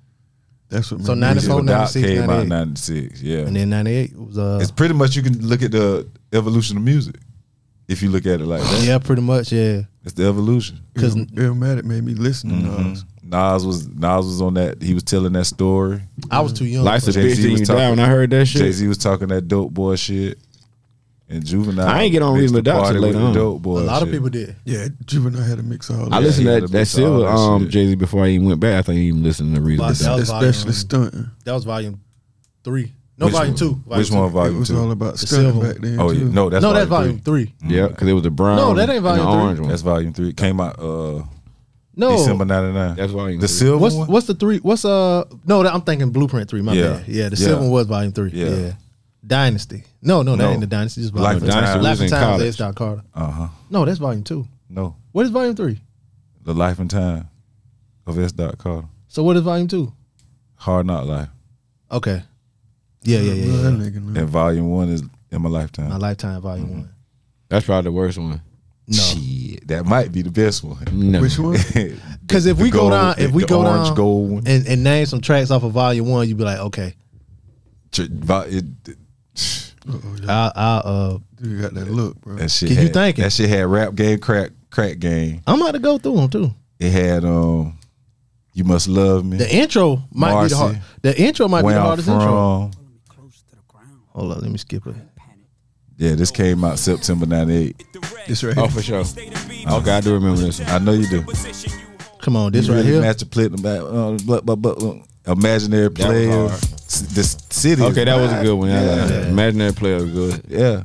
That's what. So made me- ninety-four, Reasonable Doubt ninety-six, came out in ninety-eight. ninety-six. Yeah, And then ninety-eight was uh it's pretty much you can look at the evolution of music if you look at it like that. yeah, pretty much, yeah. It's the evolution. Cause Illmatic made me listen to Mhm. Nas. Nas was Nas was on that. He was telling that story. I was too young. Life's a Jay-Z bitch till was you talking- die. When I heard that Jay shit, Z was talking that dope boy shit. And Juvenile. I ain't get on mixed Reasonable the Doubt party till later with the on. Dope boy a lot of shit. people did. Yeah, Juvenile had a mix of all I that. listened he to had that, to that mix all Silver that um, shit. Jay Z before I even went back. I think he even listened to Reasonable That Doubt. was Especially volume- stunting. That was volume three. No, Which volume one? two. Volume Which two. one? It Volume was two. all about The stunting silver. back then. Oh too. yeah, no, that's no, that's volume volume three. Yeah, because it was the brown. No, that ain't and volume the three. orange one. That's volume three. It came out uh No. December ninety-nine. That's volume The three. silver What's one? what's the three? What's uh? No, that, I'm thinking Blueprint three. My Yeah. bad. Yeah, the Yeah. silver one was volume three. Yeah. Yeah. Dynasty. No, no, that No. ain't the Dynasty. Just Life volume of three. Time. Life was of in Time. college. Was H. Carter. Uh-huh. No, that's volume two. No. What is volume three? The Life and Time of S. Dot Carter. So what is volume two? Hard Knock Life. Okay. Yeah, yeah, yeah. Well, yeah. that nigga know. And volume one is In My Lifetime. My Lifetime volume one. That's probably the worst one. No, Shit, that might be the best one. No. Which one? because if The we go gold- down, if we the go orange down gold one. and, and name some tracks off of volume one, you'd be like, okay, Tr- vo- it- Uh-oh, yeah. I'll, I'll uh, Dude got that look, bro. That shit Can you had, thinking? That shit had Rap Game, Crack Crack Game. I'm about to go through them too. It had um, You Must Love Me. The intro might be Marcy. the hard. The intro might Where be the I'm hardest intro. from. Hold on, let me skip it. Yeah, this came out September ninety-eight. This right Oh, here. for sure. Okay, I do remember this one. I know you do. Come on, this You right really here. match the platinum back. Uh, but, but, but, uh, Imaginary That was Players. hard. S- The city. Okay, is that was a mine. good one. Yeah, Yeah. yeah. Imaginary Player was good. Yeah.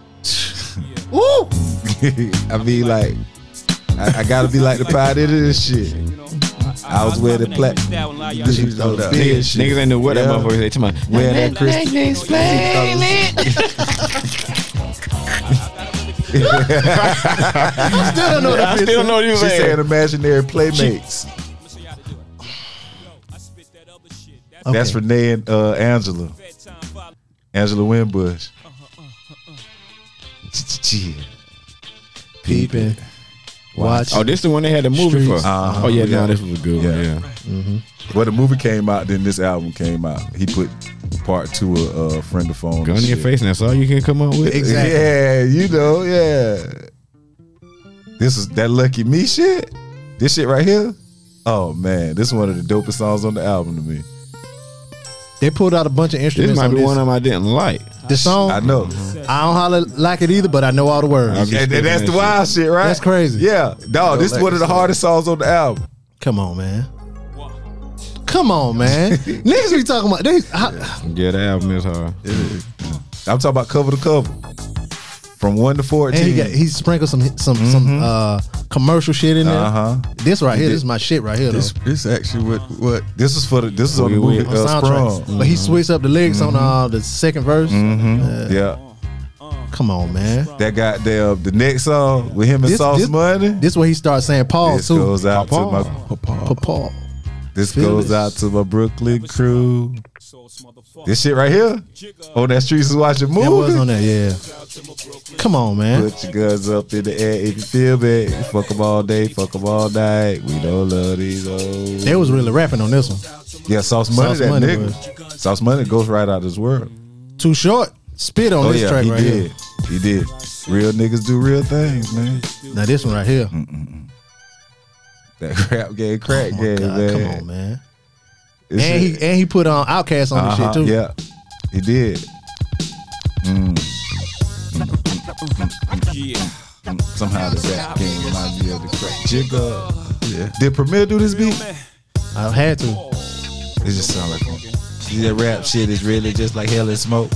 Woo! I mean, like, I, I gotta be like the pilot of this shit. I was wearing the plat. This used to that. Big Niggas, shit. niggas ain't know what that Yeah. motherfucker say. Talking about, Wearing that crystal. Still don't know what I that still bitch know what you She saying. saying imaginary playmates. Okay. That's Renee and uh, Angela. Angela Winbush. Yeah. Peeping. Watch. Oh, this the one they had the movie for. Streets. Uh-huh. Oh yeah, Yeah. no, this was a good one. Yeah. Yeah. Well, the movie came out, then this album came out. He put part two of uh, Friend of Phone. Gun and in your shit. face, and that's all you can come up with. Exactly. Yeah, you know, yeah. This is that Lucky Me shit. This shit right here. Oh man, this is one of the dopest songs on the album to me. They pulled out a bunch of This instruments might on be this. one of them I didn't like. The song, I know. I don't holla like it either, but I know all the words. I'll be And, and that's skipping the that wild shit, right? That's crazy. Yeah, dog. This is one of the hardest songs on the album. Come on, man. Come on, man. Niggas be talking about they. I, Yeah, the album is hard. I'm talking about cover to cover, from one to fourteen. and he got he sprinkled some some some uh commercial shit in there. uh huh. This right here, this is my shit right here though. This, this actually what what This is for the. This is on the We- we- movie On uh, soundtracks. Sprung. But he switched up the lyrics on uh, the second verse. Mm-hmm. Yeah, Come on, man. that got there. The next song with him and This- Sauce this- Money. This where he starts saying pause This too. goes out to Papa. my. Papa. This Feel goes this. out to my Brooklyn crew. This shit right here on that Streets is Watching That was movie. on that, yeah. Come on, man. Put your guns up in the air if you feel me. Fuck them all day, fuck them all night. We don't love these hoes. They was really rapping on this one. Yeah, Sauce Money, Sauce that Money nigga. Sauce Money goes right out of this world. Too short. Spit on Oh this yeah, track he right did. He did. Real niggas do real things, man. here. Now this one right here. That crap game, crack Oh my game, God, man. come on, man. This And shit- he and he put on Outkast on uh-huh, this shit too. Yeah, he did. Mm. Yeah. Somehow the rap game reminds me of the crack jigger. Yeah. Did Premier do this beat? I had to. It just sound like that rap shit is really just like Hell and Smoke.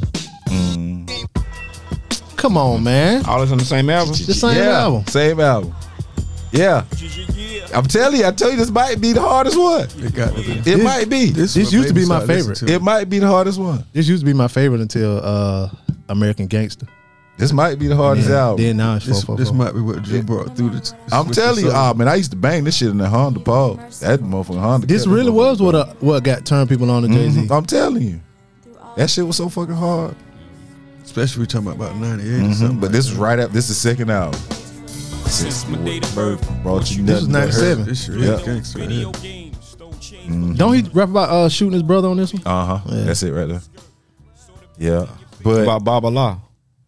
Mm. Come on, man. All this on the same album. The same yeah, album. Same album. Yeah. I'm telling you, I tell you, this might be the hardest one. It got to be. It This- might be. This what used to made be me my start listening favorite. to It might be the hardest one. This used to be my favorite until uh, American Gangster. This might be the hardest Then, album. then now it's This, four four this four. might be what Drew brought through the. I'm switch the telling you, soul. oh man, I used to bang this shit in the Honda Paul. That motherfucking Honda. This kept really that was motherfucker what uh, what got turned people on to Jay Z. Mhm. I'm telling you, that shit was so fucking hard. Especially we talking about ninety-eight or Mhm. something. But like this is that. right up. This is the second album. Since my day to birth, brought you This was nothing but hurt. ninety-seven. This shit Yeah. is gangster. Right here. Don't he rap about uh, shooting his brother on this one? Uh huh. Yeah. That's it right there. Yeah, but About Baba La.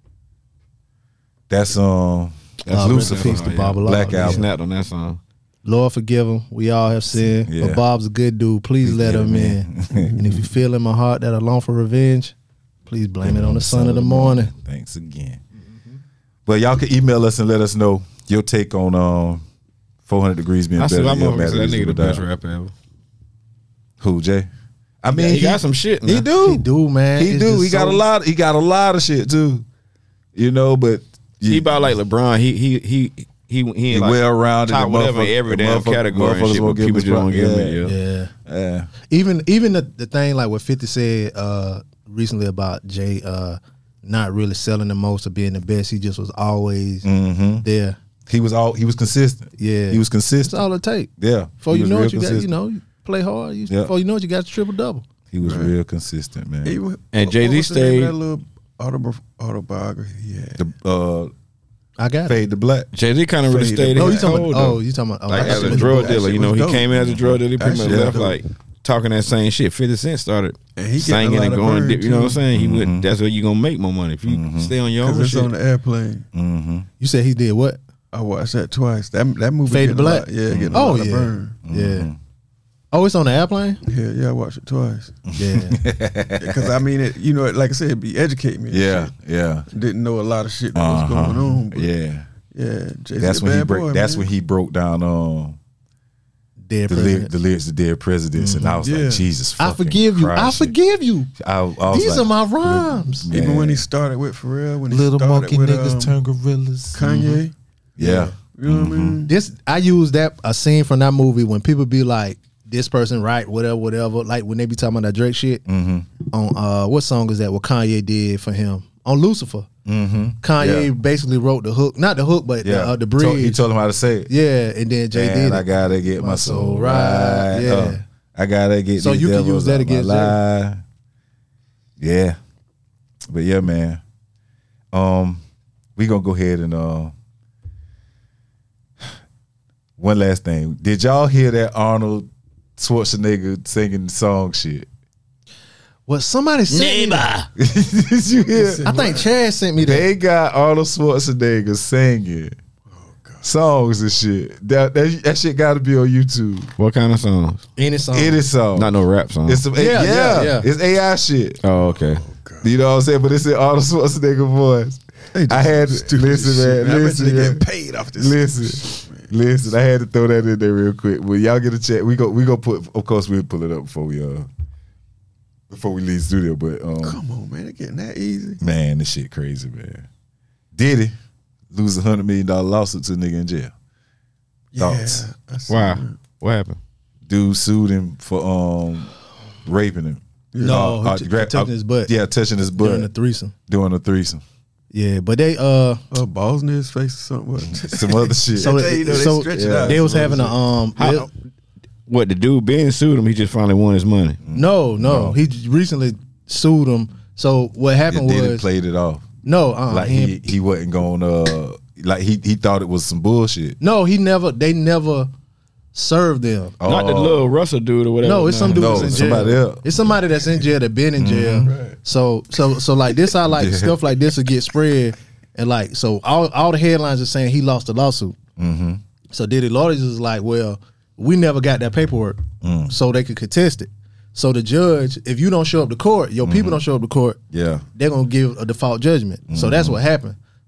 that's um That's Uh, Lucifer. rest in peace to yeah. Bob Law. Black He Album. snapped on that song. Lord forgive him. We all have sinned. Yeah. But Bob's a good dude. Please let him in. And if you feel in my heart that I long for revenge, please blame it on the son of the morning. Thanks again. But y'all can email us and let us know your take on um four hundred degrees being I better said, than my Ill motherfucker Matter said that Reasonable nigga the best Doubt. rapper ever. Who, Jay? I mean, Yeah, he got some shit, He man. do. He do, man. He It's do. just He got so- a lot. He got a lot of shit too. You know, but He about like LeBron. He he he he he, he ain't like well rounded. top whatever every damn category and shit, but people just don't give him it. Yeah. Yeah. Yeah. Even even the, the thing like what fifty said uh, recently about Jay uh, not really selling the most or being the best. He just was always Mm-hmm. there. He was all. He was consistent. Yeah. He was That's consistent. all it takes. Yeah. Before He you was know real it, you got you consistent. know you play hard. You, Yeah. Before you know it, you got triple double. He was real consistent, man. He was- And what- Jay-Z what was the name of stayed- that little autobi- autobiography he had. The uh, I got it. Fade to Black. Jay Z kind of really Fade stayed to in Oh, you his talking code, about? Oh, though. you talking about? Oh, Like I as thought a you drug meant- that dealer, shit you know, was he dope. came in as a drug dealer. He pretty That much shit left dope. like talking that same shit. fifty Cent started And he getting a singing lot and of going burn, dip. You know what I'm too. saying? He would. That's where you gonna make more money if you stay on your Because own it's shit. on the airplane. Mm-hmm. You said he did what? I watched that twice. That that movie Fade to getting a Black? lot- yeah, getting a Oh, lot of yeah. burn. Yeah. Oh, it's on the airplane. Yeah, yeah, I watched it twice. Yeah. Because I mean, it, you know, like I said, it be educate me. and Yeah, shit. yeah. Didn't know a lot of shit that Uh-huh. was going on. But Yeah. yeah. Jay-Z That's a when he bad break. boy, that's man. when he broke down um Dead the, president. lyric, the lyrics of Dead Presidents, and I was Yeah. like, Jesus, I fucking forgive you. I Christ. forgive you. I, I was These like, are my rhymes. Man. Even when he started with Pharrell, when he little started monkey with niggas um, turn gorillas. Kanye. Yeah. You know what I mean? This I use that a scene from that movie when people be like, this person right, whatever, whatever. Like when they be talking about that Drake shit Mm-hmm. on uh what song is that? What Kanye did for him on Lucifer. Mm-hmm. Kanye Yeah. basically wrote the hook, not the hook, but Yeah. the, uh, the Told- bridge. He told him how to say it. yeah, and then Jay Man, did it. I gotta get my, My soul soul right. right. Yeah. Uh, I gotta get. So these you can devils use that out my against Jay. life. Yeah, but yeah, man. Um, we gonna go ahead and uh, one last thing. Did y'all hear that Arnold Schwarzenegger singing the song shit? Well, somebody sent me that. Did you hear? I think Chad sent me that. They got Arnold Schwarzenegger singing songs and shit. That that, that shit got to be on YouTube. What kind of songs? Any song. It is song. Not no rap song. It's some, Yeah, yeah, yeah, yeah. It's A I shit. Oh, okay. You know what I'm saying? But it's in Arnold Schwarzenegger voice. They just I had to stupid listen, shit, man. I bet Listen, they man. getting paid off this. Listen, listen. I had to throw that in there real quick. When y'all get a check, we go, we go put. Of course, we'll pull it up before we uh, before we leave the studio. But um, Come on, man, it getting that easy. man, this shit crazy, man. Diddy lose a hundred million dollar lawsuit to a nigga in jail. Thoughts? Yeah, I see Wow. that. What happened? Dude sued him for um raping him. No, Uh, he t- gra- touching his butt. Yeah, touching his butt during the threesome. doing a threesome. Yeah, but they uh Uh, balls in his face or something. What? Some other shit. so, They- you know, they so stretch it yeah. out. they was Some having other a um How- they- What the dude Ben sued him? He just finally won his money. no, no No. he j- recently sued him. So what happened Diddy was played it off. no uh Like he, he he wasn't going uh like he he thought it was some bullshit. no he never they never served them. Not the Oh. little Russell dude or whatever. No, it's some dude No, that's in jail. somebody else. It's somebody that's in jail that been in jail. So so so like this, how like Yeah. stuff like this will get spread, and like so all all the headlines are saying he lost the lawsuit. Mm-hmm. So Diddy lawyers is like, well, we never got that paperwork, Mm. so they could contest it. So the judge, if you don't show up to court, your Mm-hmm. people don't show up to court, Yeah. they're gonna give a default judgment. So that's what happened.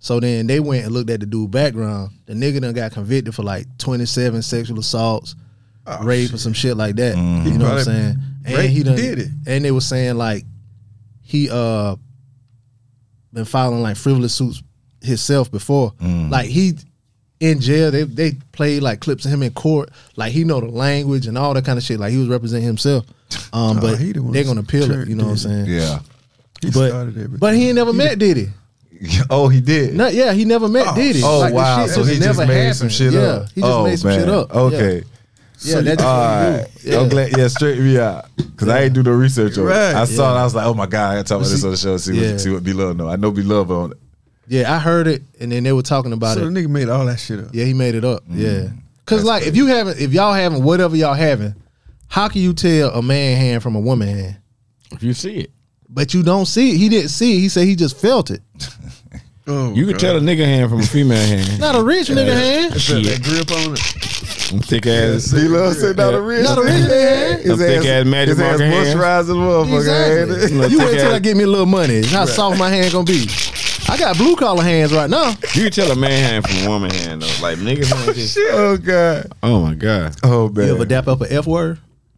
So then they went and looked at the dude background. The nigga done got convicted for like twenty-seven sexual assaults, Oh, rape, shit. or some shit like that. Mm-hmm. You know what I'm Probably saying? And raped- he done did it. And they were saying like he uh been filing like frivolous suits himself before. Mm. Like he in jail, they they played like clips of him in court. Like he know the language and all that kind of shit. Like he was representing himself. Um, Oh, but he the one they're gonna appeal turned it. You know what I'm Diddy. saying? Yeah. He But started everything. but he ain't never met Diddy. Oh, he did. Not yeah, he never met Oh, Diddy. Oh Like, the wow! shit So he just never made happened. some shit yeah, up. he just oh, made some man. shit up. Okay. Yeah, yeah that's All what he right. do. Yeah. I'm glad. Yeah, straighten me out because I ain't do no research on Right. it. I saw Yeah. it. I was like, oh my god, I gotta talk about this on the show. See what Yeah. see what Beloved know. I know Beloved on it. Yeah, I heard it, and then they were talking about So it. the nigga made all that shit up. Yeah, he made it up. Mm. Yeah, because like if you haven't, if y'all haven't, whatever y'all having, how can you tell a man hand from a woman hand? If you see it, But you don't see it. He didn't see it. He said he just felt it. Oh, you can tell a nigga hand from a female hand. Not a rich nigga hand. Felt that grip on it. Them thick ass. Beloved said not a real. Not a rich nigga hand. Them thick ass magic his ass marker hands. moisturized as a motherfucker. ain't Exactly. it? You thick wait till ass- I get me a little money. How soft my hand gonna be? I got blue collar hands right now. You can tell a man hand from a woman hand though. Like niggas hand just. Oh god. Oh my god. Oh man. You ever dap up an F word?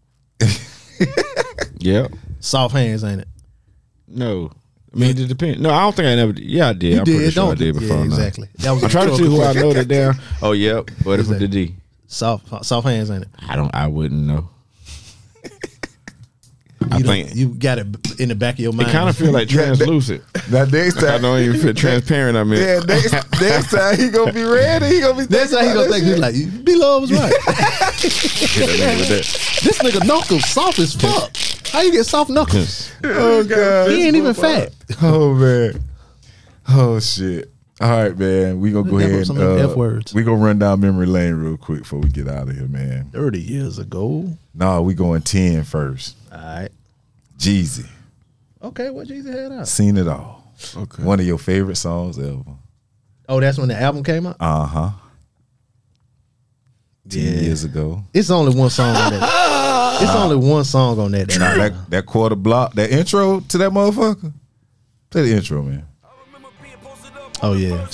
Yep. Soft hands, ain't it? No. I mean, it depends. No, I don't think I never. did. Yeah, I did. You I'm did, pretty sure I don't did you? before. Yeah, now. exactly. That was I'm trying to see who I know that down. Oh, yep. But if with the D, Soft, soft hands, ain't it? I don't. I wouldn't know. I You think don't- you got it in the back of your it mind. kind of feel like translucent. That next I time. don't even feel transparent. I mean, Yeah, next, next time he gonna be ready. He gonna be. That's how he thinking gonna about think. that He's like, B-Love was right. hit that nigga with that. This nigga knuckles soft as fuck. How you get soft knuckles? shit. Oh god. He ain't even fat. Oh man. Oh shit. All right, man. We gonna go Dap up ahead. some And, of them uh, F words. we gonna run down memory lane real quick before we get out of here, man. Thirty years ago. No, we going ten first. All right. Jeezy. Okay, what Jeezy had out? Seen it all. Okay. One of your favorite songs ever. Oh, that's when the album came out. Uh huh. Ten Yeah. years ago. It's only one song on that. It's only one song on that. Nah, that that quarter block, that intro to that motherfucker. Play the intro, man. Oh yeah.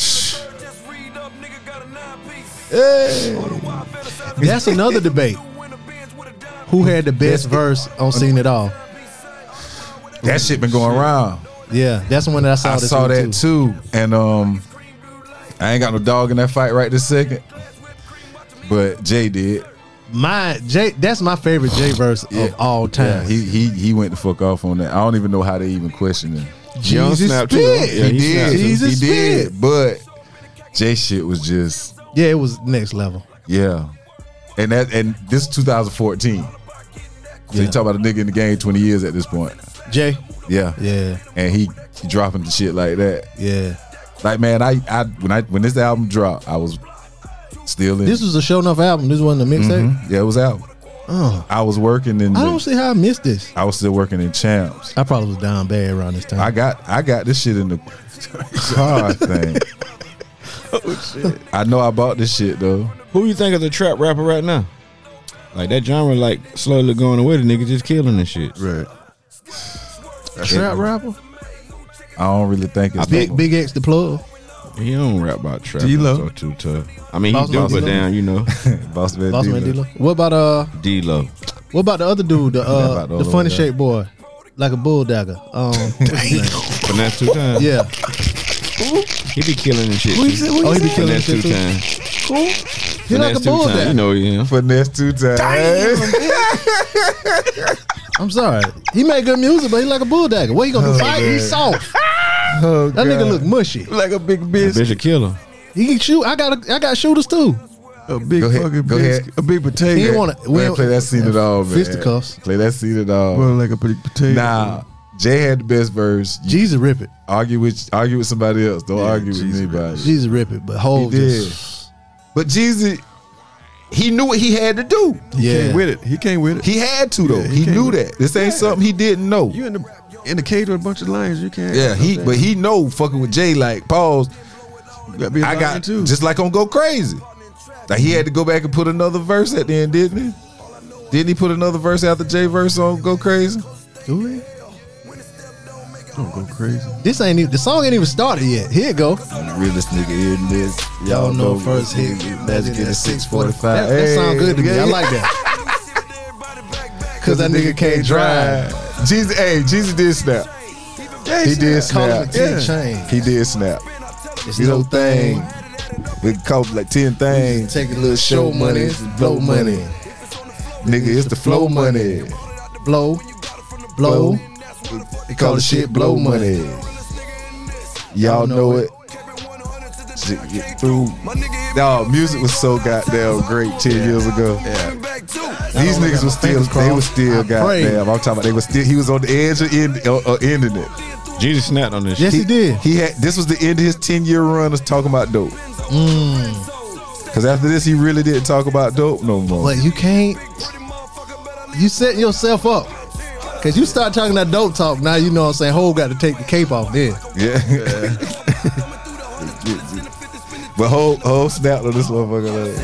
That's another debate. Who had the best verse on Seen It All? That shit been going around. Yeah, that's the one that I saw. I this saw week, that too. And um I ain't got no dog in that fight right this second. But Jay did. My Jay, that's my favorite Jay verse of all Yeah, time. he he he went the fuck off on that. I don't even know how they even question him. Young Jesus snap too. spit. Yeah, he, he snapped did. too. Jesus he did. spit. But Jay shit was just Yeah, it was next level. yeah. And that and this is two thousand fourteen. So Yeah. you talk about a nigga in the game twenty years at this point. Jay. Yeah. Yeah, And he, he dropping the shit like that. yeah. Like man, I I when I when this album dropped, I was still in. This was a show enough album. This wasn't a mixtape. Mhm. Yeah, it was out. Oh, I was working in I the, don't see how I missed this. I was still working in Champs. I probably was down bad around this time. I got I got this shit in the car thing. I know I bought this shit though. Who you think is a trap rapper right now? Like that genre, like slowly going away. The nigga just killing this shit. Right. Trap rapper. I don't really think it's Big Big X the plug. He don't rap about trap. D-Lo. So too tough. I mean, he Boss do, Man but D-Lo. down, you know, Boss Man Boss Man D-Lo. D-Lo. What about uh? D-Lo. What about the other dude? The about uh, the the other funny one, shaped boy, like a bulldagger. Um, what's his name? Finesse two times. Yeah. He be killing and shit. Who you too. say- who you oh, he be say? killing Finesse two two times. Cool. He like a Finesse two times. You bulldagger. know him. Finesse two times. I'm sorry. He made good music, but he like a bulldagger. What he gonna do? Fight? man. He's soft. Oh, That nigga God. look mushy. Like a big bitch. Bitch a killer. He can shoot. I got a, I got shooters too. A big Go ahead, fucking go bitch. ahead. A big potato. He didn't want to. Man, play that scene at all, man. Fisticuffs. Play that scene at all. Well, like a big potato. Nah, Jay had the best verse. You Jesus rip it. argue with argue with somebody else. Don't Yeah, argue with Jesus anybody. Jesus rip it. But He Hov did. just But Jeezy, he knew what he had to do. He yeah. came with it. He came with it. He had to though. Yeah, he he knew came- that. This ain't something he didn't know. You in the in the cage with a bunch of lions. You can't. Yeah, he but he know fucking with Jay like pause. You gotta be a I lion got too. just like on Go Crazy. Like he had to go back and put another verse at the end, didn't he? Didn't he put another verse after Jay verse on Go Crazy? Do we? Don't go crazy. This ain't even the song ain't even started yet. Here it go. I'm the realest nigga in this. Y'all know first hit. Magic in the six forty-five. That, that sound good to me. I like that. Cause that nigga can't drive. Jesus, hey, Jesus did snap. Yeah, He did Call him a snap. ten Yeah. chain. He did snap. It's You know no thing. thing. We can call it like ten things. Take a little show money, it's blow money, Nigga, it's the flow money. blow, blow. They call the shit blow money. Y'all know it. Shit get through. Dawg, music was so goddamn great ten years ago. These niggas was still, they was still I pray. goddamn. I'm talking about they was still. He was on the edge of end, uh, uh, ending it. Jesus snapped on this Yes, shit. he did. He had. This was the end of his ten year run of talking about dope. Mm. Cause after this, he really didn't talk about dope no more. But you can't. You setting yourself up. Cause you start talking that dope talk. Now you know what I'm saying. Ho got to take the cape off then. Yeah. But Ho, Ho snapped on this motherfucker. Like,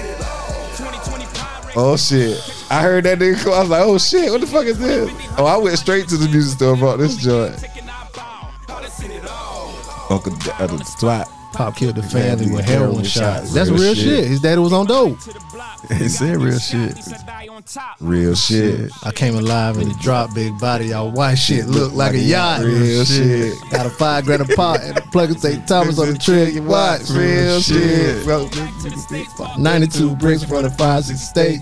oh shit. I heard that nigga come. I was like, oh shit, what the fuck is this? Oh, I went straight to the music store and bought this joint. Uncle D- uh, the swat. Pop killed the family with Heroin heroin shots. shots. That's Real real, shit. shit. His daddy was on dope. He said real shit. Real shit. I came alive in the drop, big body. Y'all white shit look like a yacht. Real shit. Got a five grand a pot and a plug and Saint Thomas on the trillion watch. Real shit. ninety-two bricks from the five six state.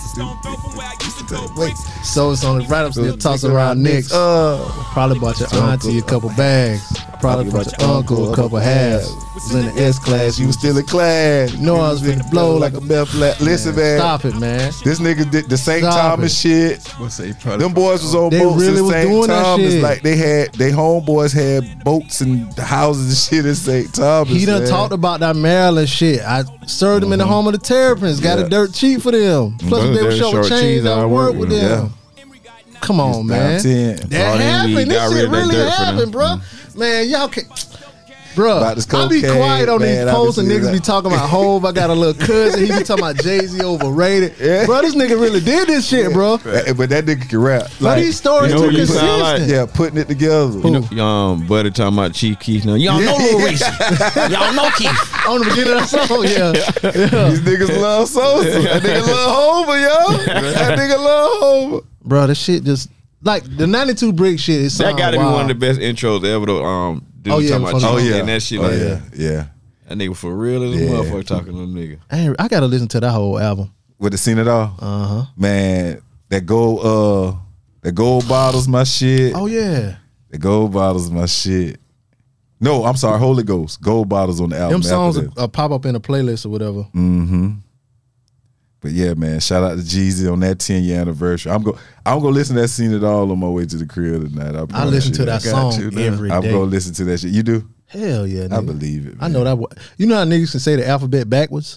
Wait, so it's on the right up, still toss around nicks. Uh, Probably bought your auntie a couple bags. Probably bought your uncle a couple halves. Was in the S class, you you was still in class. know I was finna blow like a bell flat. Listen, man. Stop it, man. This nigga did the Saint Stop Thomas it. shit. What's that? He probably Them boys was on They boats really in was Saint doing that Thomas. shit. Like they had, they homeboys had boats and houses and shit in Saint Thomas. He done man. talked about that Maryland shit. I served him in the home of the Terrapins. Got Yeah. a dirt cheap for them. Plus, Brothers they were that short short chains. cheese, I I work work with with them. Come on, It's man. down ten. That All them weed happened. This got shit rid of that really dirt for them. happened, bro. Man, y'all can. Bro, About this I be cocaine, quiet on man, these I be posts and seeing niggas that. be talking about Hove. I got a little cousin. He be talking about Jay-Z overrated. Yeah. Bro, this nigga really did this shit, bro. Eh, But that nigga can rap. But these stories you know too who you sound consistent. like? Yeah, putting it together. You know, um, Buddy talking about Chief Keef. Now y'all know Lil Reese. Y'all know Keef. On the beginning of that song, yeah. These niggas love Sosa. That nigga love Homer, yo. That nigga love Homer. Bro, this shit just like the ninety-two brick shit. It That got to be one of the best intros ever. Though, um, dude Oh, yeah, talking about from- Oh Chief yeah. and that shit. Oh like yeah. that. Yeah. That nigga for real as a Yeah. motherfucker talking to them nigga. I, ain't, I gotta listen to that whole album. Would have seen it all. Uh huh. Man, that gold uh that gold bottles my shit. Oh yeah. The gold bottles my shit. No, I'm sorry, Holy Ghost. Gold bottles on the album. Them songs after that. uh, pop up in a playlist or whatever. Mm-hmm. But yeah, man, shout out to Jeezy on that ten year anniversary. I'm go I'm gonna listen to that Scene It All on my way to the crib tonight. I, I listen to that got song to now. every I'm day. gonna listen to that shit. You do? Hell yeah, nigga. I believe it. I know that. wa- You know how niggas can say the alphabet backwards?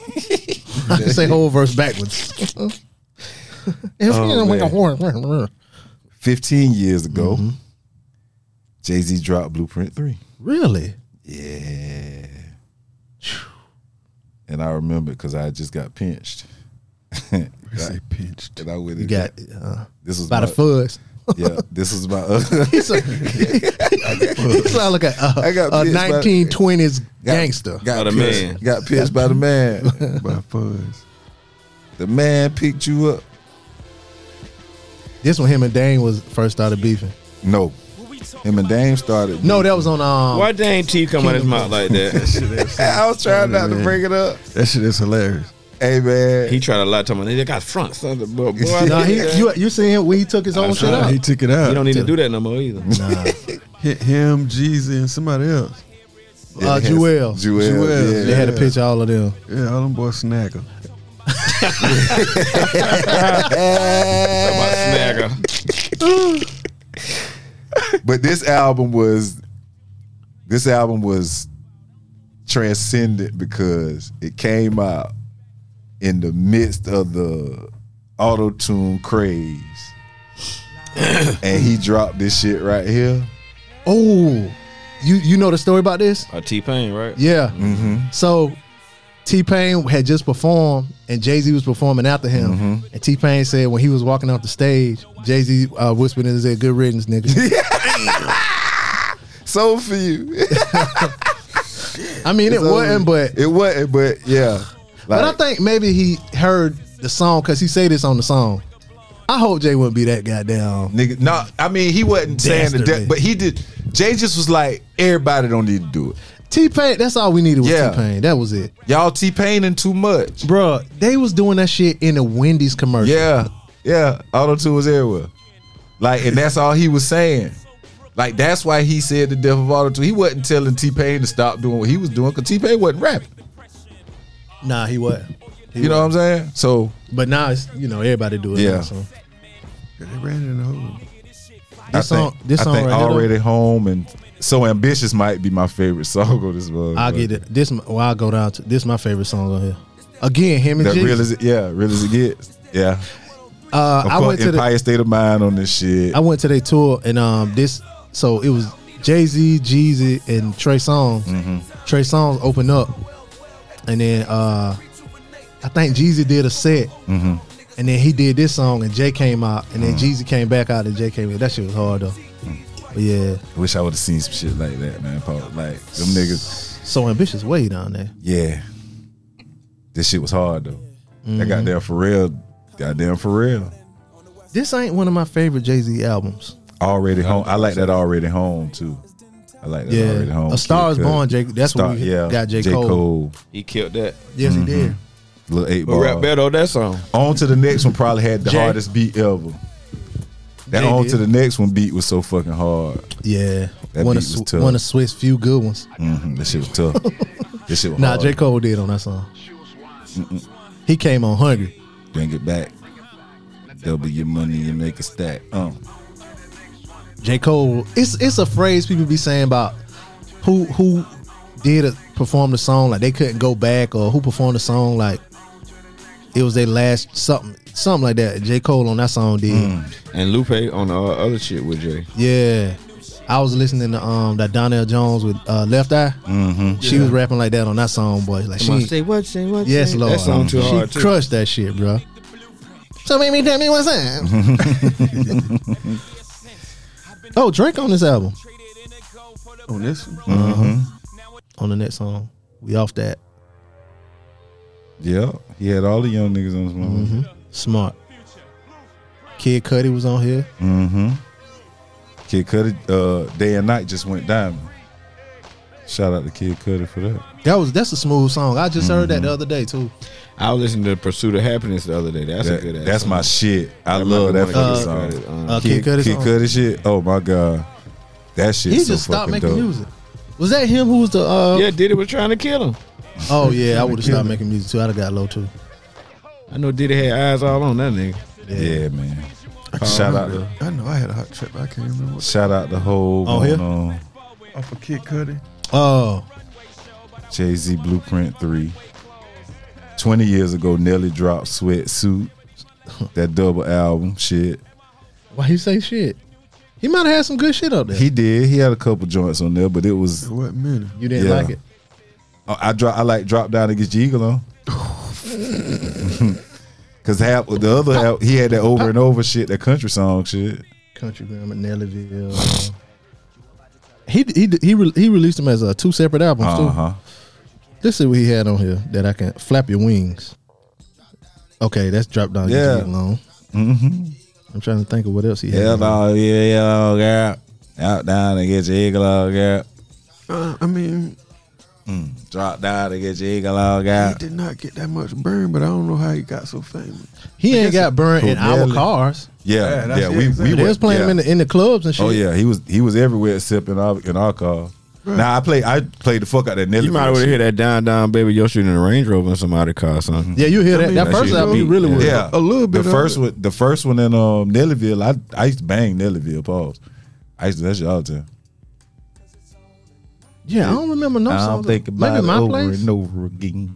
I can say whole verse backwards. Oh, Fifteen years ago, Mm-hmm. Jay-Z dropped Blueprint three. Really? Yeah. And I remember because I just got pinched. He say pinched. And I went You in got there. uh, This was by my, the fuzz. yeah. This was my. Uh, He sound he sound like a, a, I got a pissed by- nineteen twenties got- gangster. Got By the pinched, man. Got pinched by the man. By fuzz. The man picked you up. This one, him and Dane was first started beefing. No, him and Dame started. No, that was on um. Why Dane Teeth come out his mouth like that? I was trying not to Man. bring it up. That shit is hilarious. Hey man, He tried a lot to me. They got front, son. But boy, Nah, he, he, you you seen him when he took his own shit Nah, out? he took it out. he don't need to do that no more either. Nah, Hit him, Jeezy, and somebody else. Yeah, uh, it has- Jewel. Jewel, Jewel. yeah. They had to pitch all of them. Yeah, all them boys snagger. About snagger. But this album was, this album was transcendent because it came out in the midst of the auto-tune craze. And he dropped this shit right here. Oh, you you know the story about this? Uh, T-Pain, right? Yeah. Mm-hmm. So T-Pain had just performed and Jay-Z was performing after him. Mm-hmm. And T-Pain said when he was walking off the stage, Jay-Z uh, whispered in his ear, "Good riddance, nigga." soul for you. I mean, it So, wasn't, but it wasn't, but yeah. but I Like, think maybe he heard the song because he say this on the song. I hope Jay wouldn't be that goddamn. nigga, no, I mean he wasn't saying the Dastardly. de- but he did. Jay just was like, everybody don't need to do it. T-Pain, that's all we needed was Yeah. T-Pain. That was it. Y'all T-Paining too much. Bruh, they was doing that shit in the Wendy's commercial. Yeah, yeah. Auto Tune was everywhere. Like, and that's all he was saying. Like, that's why he said the death of Auto Tune. He wasn't telling T-Pain to stop doing what he was doing because T-Pain wasn't rapping. Nah, he wasn't. He You know what I'm wasn't. saying? So But now it's, you know, everybody do it. Yeah. Now, so. They ran in the hole. I This song, think, this I song think right here, though, Already Home and So Ambitious might be my favorite song on this one. I'll get it. This, well, I'll go down to this. My favorite song on here. Again, him and That G. real as it, yeah, real as it gets. Yeah. Uh, Of I course, went to the. Empire State of Mind on this shit. I went to their tour and um this so it was Jay-Z, Jeezy, and Trey Songz. Mm-hmm. Trey Songz opened up, and then uh I think Jeezy did a set, Mm-hmm. and then he did this song, and Jay came out, and then Jeezy came back out, and Jay came in. That shit was hard though. But yeah, I wish I would have seen some shit like that, man. Paul. Like them niggas. So Ambitious way down there. Yeah. This shit was hard though. Mm-hmm. That goddamn for real. Goddamn for real. This ain't one of my favorite Jay-Z albums. Already home. I like that Already Home too. I like that Yeah, Already Home. A Star Is Kid Cudi. Born. Jay, that's Star, what we yeah, got. J. J. Cole. Cole. He killed that. Yes, he did. Little eight But ball. rap better on that song. On to the next one probably had the Jay. hardest beat ever. That Jay on did. to the next one beat was so fucking hard. Yeah, That one beat of was tough. one of Swiss few good ones. Mm-hmm. That shit was tough. This shit was Nah, hard. J. Cole did on that song. He came on hungry. Bring it back. Double your money and make a stack. Um. J. Cole, it's it's a phrase people be saying about who who did a, perform the song like they couldn't go back, or who performed the song like it was their last something something like that. J. Cole on that song did. Mm. And Lupe on the uh, other shit with Jay. Yeah. I was listening to um that Donnell Jones with uh, Left Eye. Mm-hmm. She was rapping like that on that song, boy. Like Come on, she, say what, say what. yes, say. Lord. That song too she hard too. crushed that shit, bro. So make me tell me what's that. Oh, Drake on this album. On this one? Mm-hmm. On the next song, we off that. Yeah. He had all the young niggas on his song. Mm-hmm. Smart. Kid Cudi was on here. Mm-hmm. Kid Cudi, uh, Day and Night just went diamond. Shout out to Kid Cudi for that. That was that's a smooth song. I just heard that the other day too. I was listening to Pursuit of Happiness the other day. That's That- a good ass that's song. my shit. I That love might that be fucking one of song. the- um, Uh, Kid, Kid Cudi Kid song? Cudi shit. Oh my god, that shit. He so just stopped fucking making dope. music. Was that him who was the? Uh, yeah, Diddy was trying to kill him. Oh yeah, I would have Kill stopped him. making music too. I'd have got low too. I know Diddy had eyes all on that nigga. Yeah, man. Shout out, to, I know I had a hot trip, but I can't remember what. shout out the whole Oh, here? on Off of Kid Cudi. Oh, Jay Z Blueprint three. Twenty years ago, Nelly dropped Sweatsuit. That double album, shit. why he say shit? He might have had some good shit up there. He did. He had a couple joints on there, but it was. It wasn't many. you didn't Yeah. like it? I drop. I like drop down and get your eagle on. Cause half the other half, he had that over and over shit, that country song shit. Country Grammar, Nellyville. uh, he he he re- he released them as uh, two separate albums Uh too. huh. Let's see what he had on here that I can flap your wings. Okay, that's drop down. Yeah. Yeah, long. Mm-hmm. I'm trying to think of what else he had. Yeah, on here. no, yeah, yeah, girl. Out down and get your eagle on, girl. Uh, I mean, Drop down and get your eagle on, girl. he did not get that much burn, but I don't know how he got so famous. He ain't got burned in Who, our Nelly? cars. Yeah, Yeah, yeah, that's it, we exactly. we They went, was playing yeah. him in the in the clubs and shit. Oh yeah, he was he was everywhere except in our in our car. Now I play I played the fuck out that Nelly. You might have shit. hear that down, down, baby, you're shooting in a Range Rover in somebody's car or something. Yeah, you hear that? mean, that that first shit album, he dope. really was. Yeah, A little bit The of first it. one, the first one in um, Nellyville, I I used to bang Nellyville. Pause. I used to that shit all the time. Yeah, I don't remember no I songs. don't think about Maybe it my over place. and over again.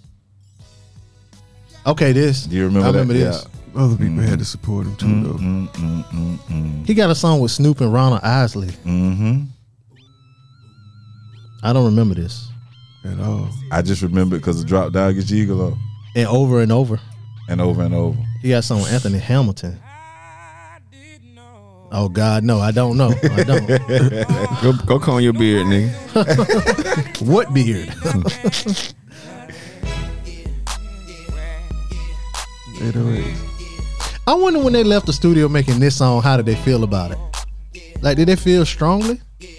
Okay, this. Do you remember I that? remember this. Other people had to support him too, though. Mm, mm, mm, mm, He got a song with Snoop and Ronald Isley. mm-hmm. I don't remember this. At all. I just remember it because the drop down get your eagle on And over and over. and over and over. He got a song with Anthony Hamilton. Oh God, no, I don't know. I don't. Go, go comb your beard, nigga. What beard? eight oh eight. I wonder when they left the studio making this song, how did they feel about it? Like, did they feel strongly?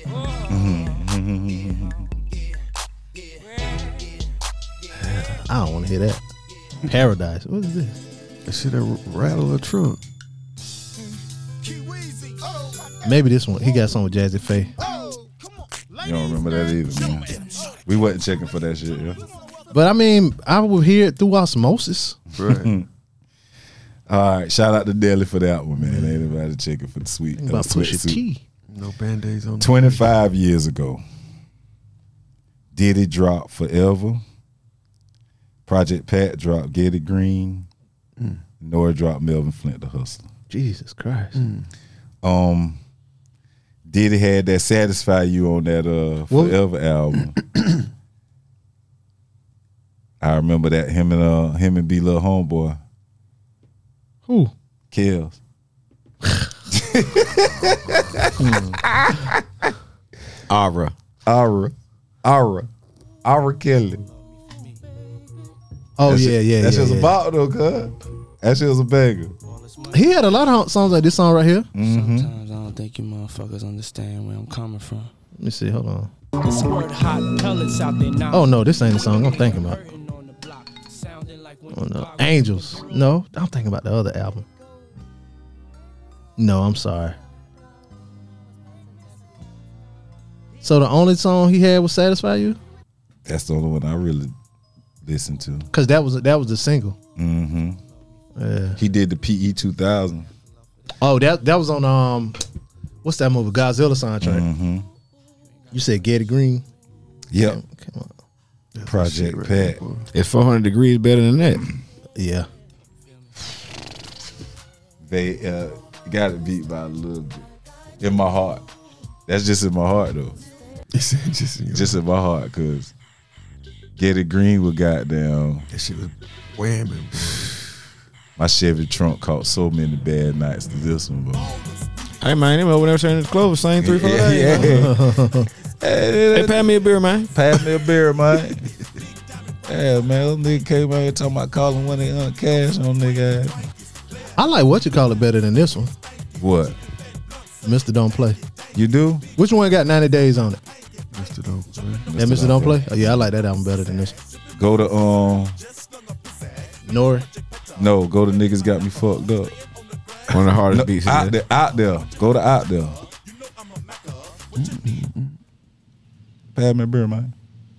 I don't want to hear that. Paradise. What is this? That shit that rattle a trunk. Maybe this one. He got some with Jazzy Faye. You don't remember that either, man. We wasn't checking for that shit, yeah. But I mean, I would hear it through osmosis. Right. All right, shout out to Deli for that one, man. Ain't nobody checking for the sweet. Think about uh, sweat Pusha suit. T. No band-aids on. twenty-five years ago, Diddy dropped Forever. Project Pat dropped Get It Green. Mm. Nora dropped Melvin Flint, The Hustler. Jesus Christ. Mm. Um, Diddy had that Satisfy You on that uh, Forever album. I remember that him and uh him and B Lil Homeboy. Who? Kills. Aura. Aura. Aura. Aura Kelly. Oh That yeah, shit- yeah, That yeah. shit was yeah. a bop though, cuz. That shit was a banger. He had a lot of songs like this song right here. Mm-hmm. Sometimes I don't think you motherfuckers understand where I'm coming from. Let me see. Hold on. Squirt hot pellets out there now. Oh no, this ain't the song I'm thinking about. Oh no, Angels. No, I'm thinking about the other album. No, I'm sorry. So the only song he had was "Satisfy You," That's the only one I really listened to. because that was that was the single. Mm-hmm. Yeah. He did the P E two thousand. Oh, that that was on um, what's that movie? Godzilla soundtrack. Mm-hmm. You said Get It Green. Yep. Come on. That's Project that shit right Pat. there, boy. It's four hundred degrees better than that. Yeah. They uh, got it beat by a little bit. In my heart. That's just in my heart though. He said just in your- Just in my heart, cause Get It Green with goddamn that shit was whamming, boy. my Chevy trunk caught so many bad nights to this one, bro. Hey man, them over there turning the clothes, same three, four Yeah, days. yeah. Hey, pass me a beer, man. Pass me a beer, man. Yeah, man, those nigga came out here talking about calling one of their cash on nigga ass. I like what you call it better than this one. What? Mister Don't Play. You do? Which one got ninety days on it? Mister Don't Play. That Mister Don't Play? Oh, yeah, I like that album better than this one. Go to um Nori. no, go to Niggas Got Me Fucked Up. One of the hardest No, beats. in out there. there, out there. Go to out there. Pass me a beer, man.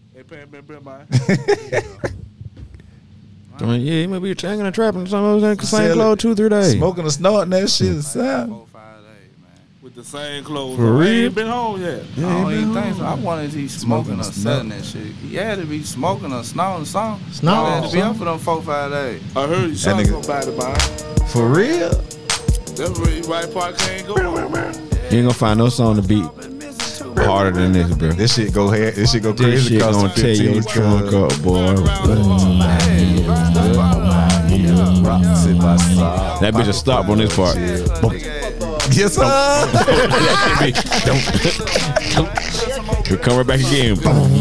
I mean, yeah, he might be changing and trapping. Some of them same Selling- clothes two, three days. Smoking and snorting that shit aside. With the same clothes. For on. I real? ain't been home yet. I don't even think so. I wanted to be smoking or Smoking selling that shit. He had to be smoking or snorting something. Snorting I had to be something. up for them four, five days. I heard you shot nigga- somebody by him. For real? That's where you right part can't go on. You ain't gonna find no song to beat harder than this, bro. This shit go ahead. This shit go This crazy. shit Cost gonna tear your fifteen trunk cuz. up, boy. Rocks in my sock. That bitch will stop on this part. Yes, sir. He'll come right back again.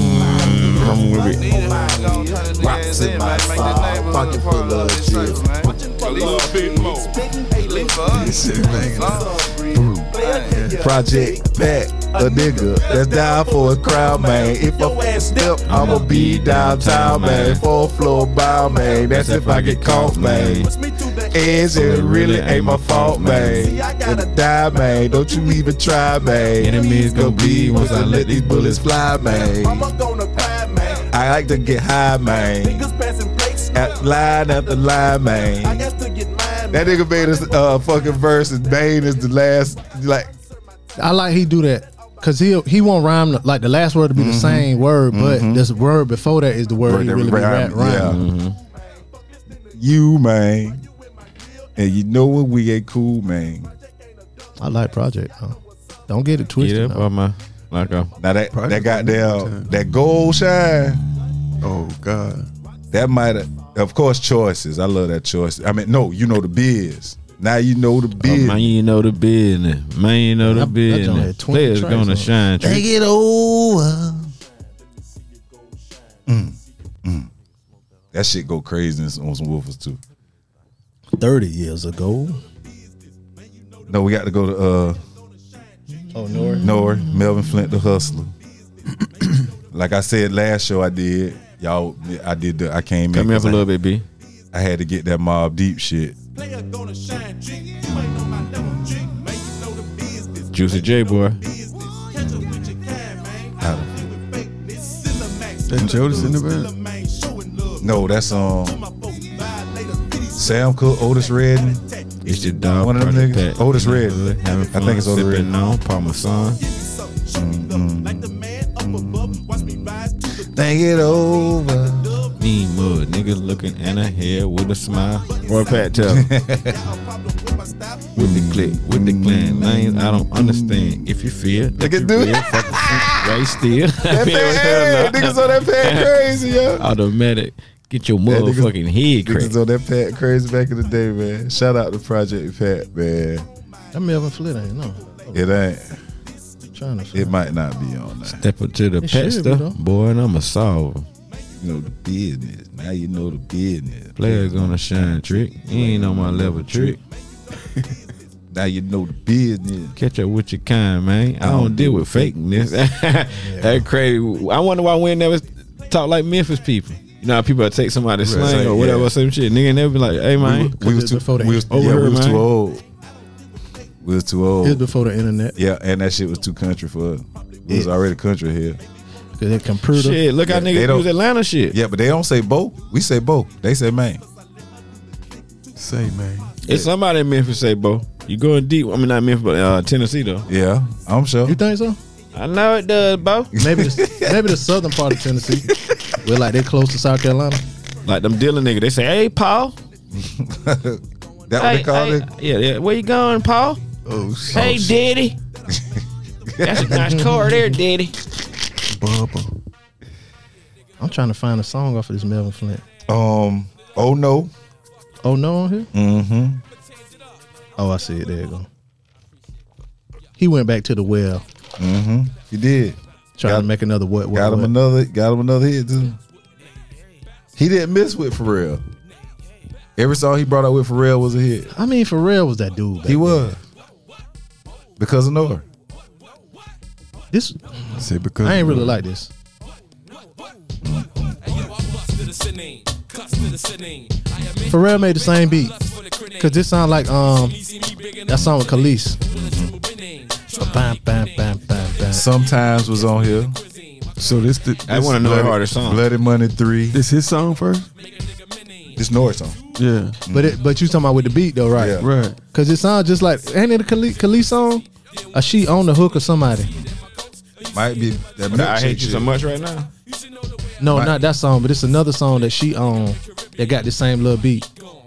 Rocks in my sock. Pocket full of chips. Project Pat, a nigga that's down for a crowd, man. If I step, I'ma be downtown, man. Fourth floor bound, man. That's if I get caught, man. Edge, it really ain't my fault, man. Gonna die, man. Don't you even try, man. Enemies gonna be once I let these bullets fly, man. I like to get high, man. At line after line, man. That nigga made us uh, fucking verse, and Bane is the last, like. I like he do that because he he won't rhyme the- like the last word to be the same word, but this word before that is the word he That really be rhyme, rap, rhyming. yeah. You, man. And you know when we ain't cool, man. I like Project. Huh? Don't get it Get twisted. up now. on my like a Now that Project that goddamn time. that gold shine, Oh God. that might have, of course, choices. I love that choice. I mean, no, you know the biz. Now you know the Oh, business. man, you know the business. Man, you know the That- that joint business. had twenty Players tracks gonna on it. shine. Trick. Take it over. That shit go crazy on some woofers too. Thirty years ago. No, we got to go to uh Oh, Nori. Nori, Melvin Flint, the hustler. Like I said last show I did, y'all I did the I came in. Come here up a 'cause little I, bit, B. I had to get that Mob Deep shit. Juicy J boy. That Jodas in the band. No, that's um Sam Cooke, Otis Redding. It's your dog. One of them Project niggas. Pat. Otis Red. Having I fun, think it's Otis sipping Red. on Parmesan. Think it over. Me mud niggas looking at her hair with a smile. Roy Pat tell. With the click, with the clan lanes, I don't understand. If you feel that Look at you dude. real fucking right still. That hey, niggas on that pad crazy, yo. Automatic. Get your Yeah, niggas- motherfucking head Niggas cracked. on that Pat crazy back in the day, man. Shout out to Project Pat, man. That Melvin Flint ain't no. It ain't. Trying to It might not be on there. Step up to the It pet should be, stuff, though. boy, and I'm a solver. You know the business. Now you know the business. Players gonna shine trick. You ain't on my level trick. Now you know the business. Catch up with your kind, man. I don't deal with fakeness. That crazy. I wonder why we ain't never talk like Memphis people. You know how people take somebody's slang Right, or whatever, yeah. some shit. Nigga never be like, hey, man. We was too, before the we was, over yeah, here, we was man. too old. We was too It was old. before the internet. Yeah, and that shit was too country for us. We was already country here. Cause that computer. Shit, look how Yeah, they niggas don't- use Atlanta shit. Yeah, but they don't say Bo. We say Bo. They say man. Say, man. It's somebody in Memphis say, bo. You going deep. I mean, not Memphis, but uh, Tennessee, though. Yeah, I'm sure. You think so? I know it does, bo. Maybe the, maybe the southern part of Tennessee. We're like they close to South Carolina. Like them dealing niggas. They say, hey, Paul. That what Hey, they call hey, it? Yeah, yeah. Where you going, Paul? Oh, shit. Hey, daddy. That's a nice car there, daddy. Bubba. I'm trying to find a song off of this Melvin Flint. Um. Oh no. Oh no, on here. Mm-hmm. Oh, I see it. There you go. He went back to the well, Mm-hmm. He did. trying Got- to make another what? what, Got him what. another. Got him another hit too. He didn't miss with Pharrell. Every song he brought out with Pharrell was a hit. I mean, Pharrell was that dude. back He then. was because of Nora. This Say because I ain't really like this. Pharrell made the same beat. Cause this sound like um that song with Khalees. Bam, bam, bam, bam, bam. Sometimes was on here. So this the I this, want to know the Bloody- hardest song. Bloody Money three. this his song first? This Nora song. Yeah. But it, but you talking about with the beat though, right? Yeah. Right. Cause it sounds just like ain't it a Khalees, Khalees song? Or she on the hook or somebody? Might be that But I milkshake hate you so shit. much right now. No, My- not that song, but it's another song that she on that got the same little beat.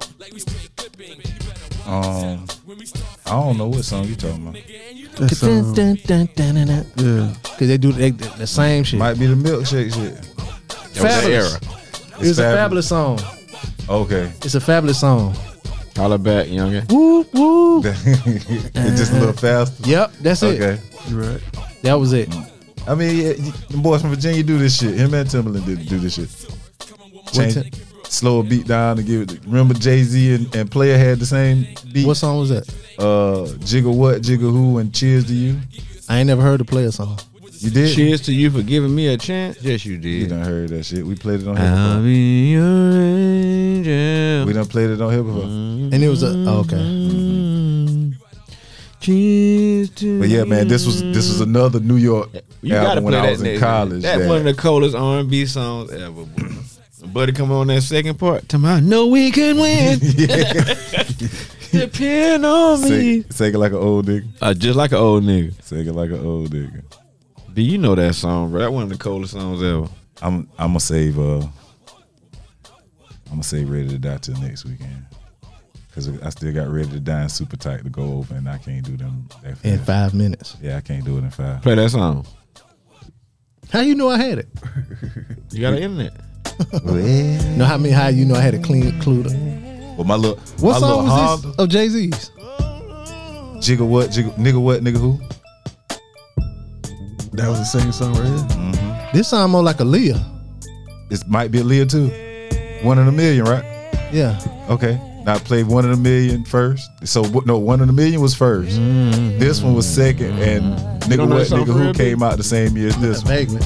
Um, I don't know what song you talking about. That's um, yeah. Cause they do they, the same shit. Might be the milkshake shit. That was that Fabulous. era. It's a Fabulous. fabulous song. Okay. It's a fabulous song. Holla back, youngin. Woo woo. It's just a little faster. Yep, that's it. Okay. You're right. That was it. I mean, yeah, you- the boys from Virginia do this shit. Him and Timberland did do this shit. Change, Tim- slow a beat down and give it. Remember Jay Z and, and Player had the same beat. What song was that? Uh, Jiggle What, Jiggle Who, and Cheers to You. I ain't never heard the player song. You did? Cheers to you for giving me a chance. Yes, you You did. done heard that shit. We played it on here I'll before. be your angel. We done played it on here before. And it was a oh, okay. Mm. Cheers to But yeah, man, this was this was another New York You gotta album when play I that was in next. college. That that- one of the coldest R and B songs ever. Boy. Buddy, come on that second part. Tell me, I know we can win. Depend on me. Sing, sing it like an old nigga. Uh, just like an old nigga. Sing it like an old nigga. Do you know that song, bro? That one of the coldest songs ever. I'm I'm gonna save uh I'm gonna save Ready to Die till next weekend. Cause I still got Ready to Die and Super Tight to go over, and I can't do them that fast. In five minutes. Yeah, I can't do it in five. Play that song. How you know I had it? You got an internet. Know how many how you know I had a clean clue? But my little What my song little was Honda, this of Jay-Z's? Jigga what? Jigga, nigga what? Nigga who? That was the same song right here. This sound more like a Leah. This might be a Leah too. One in a million, right? Yeah. Okay. Now I played one in a million first. So no, one in a million was 1st Mm-hmm. This one was second, and nigga don't know what? that song Nigga for who real, came out the same year as this one. Vaguely.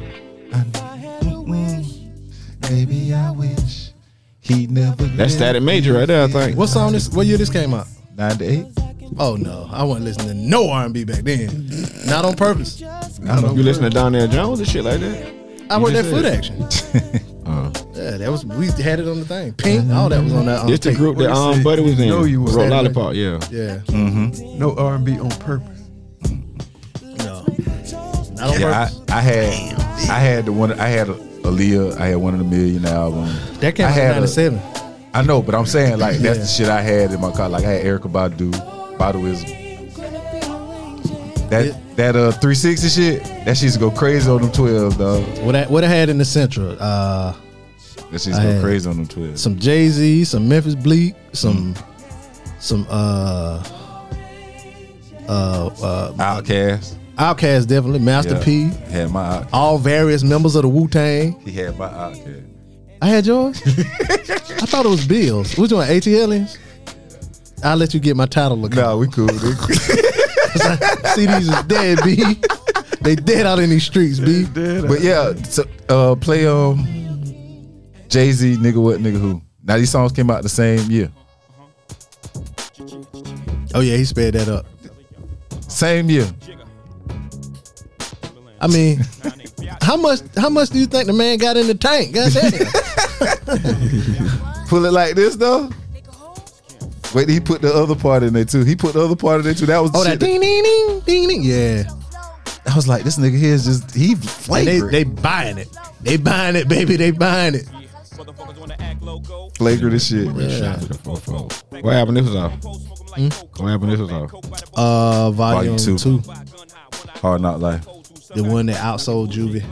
Baby, I wish he never. That's Static Major right there, I think. What song this? What year this came out? ninety-eight. Oh no, I wasn't listening to no R and B back then. Not on purpose. I don't You listen to Donnell Jones and shit like that? I worked that just foot said. action. Uh, Yeah, that was we had it on the thing. Pink, all that was on that. Um, This the tape. group that What he um said, Buddy was in. know you was Wrote Static Lollipop, yeah. Yeah, No R and B on purpose. no, not on Yeah, purpose. I, I had, I had the one. I had a, Aaliyah. I had one of the million album. That came I out had in a- ninety-seven. I know, but I'm saying like that's Yeah. the shit I had in my car. Like I had Erica Badu, Baduism. That Yeah. that uh three sixty shit. That shit used to go crazy on them twelve, dog. What I what I had in the Central? Uh, That shit used to I go had crazy on them twelve. some Jay Z, some Memphis Bleak, some some uh uh uh Outkast. Outkast definitely, Master Yeah. P, Had my Outkast. all various members of the Wu Tang. He had my Outkast. I had yours. I thought it was Bills. Which one? A T Aliens? I'll let you get my title. Look, Nah, we cool. nigga. C Ds is dead, B. They dead out in these streets, B. But yeah, so, uh, play um Jay Z, nigga what, nigga who. Now these songs came out the same year. Oh yeah, he sped that up. Same year. I mean, how much? How much do you think the man got in the tank? God damn. Pull it like this though. Wait, he put the other part in there too. He put the other part in there too. That was the Oh, that shit ding ding ding ding ding. Yeah. I was like, this nigga here is just he And they flagrant. they buying it. They buying it, baby. They buying it. flagrant as shit. Yeah. What happened? This was off. What happened? This was off. Uh, volume, Volume two. two. Hard Knock Life. The one that outsold Juvie.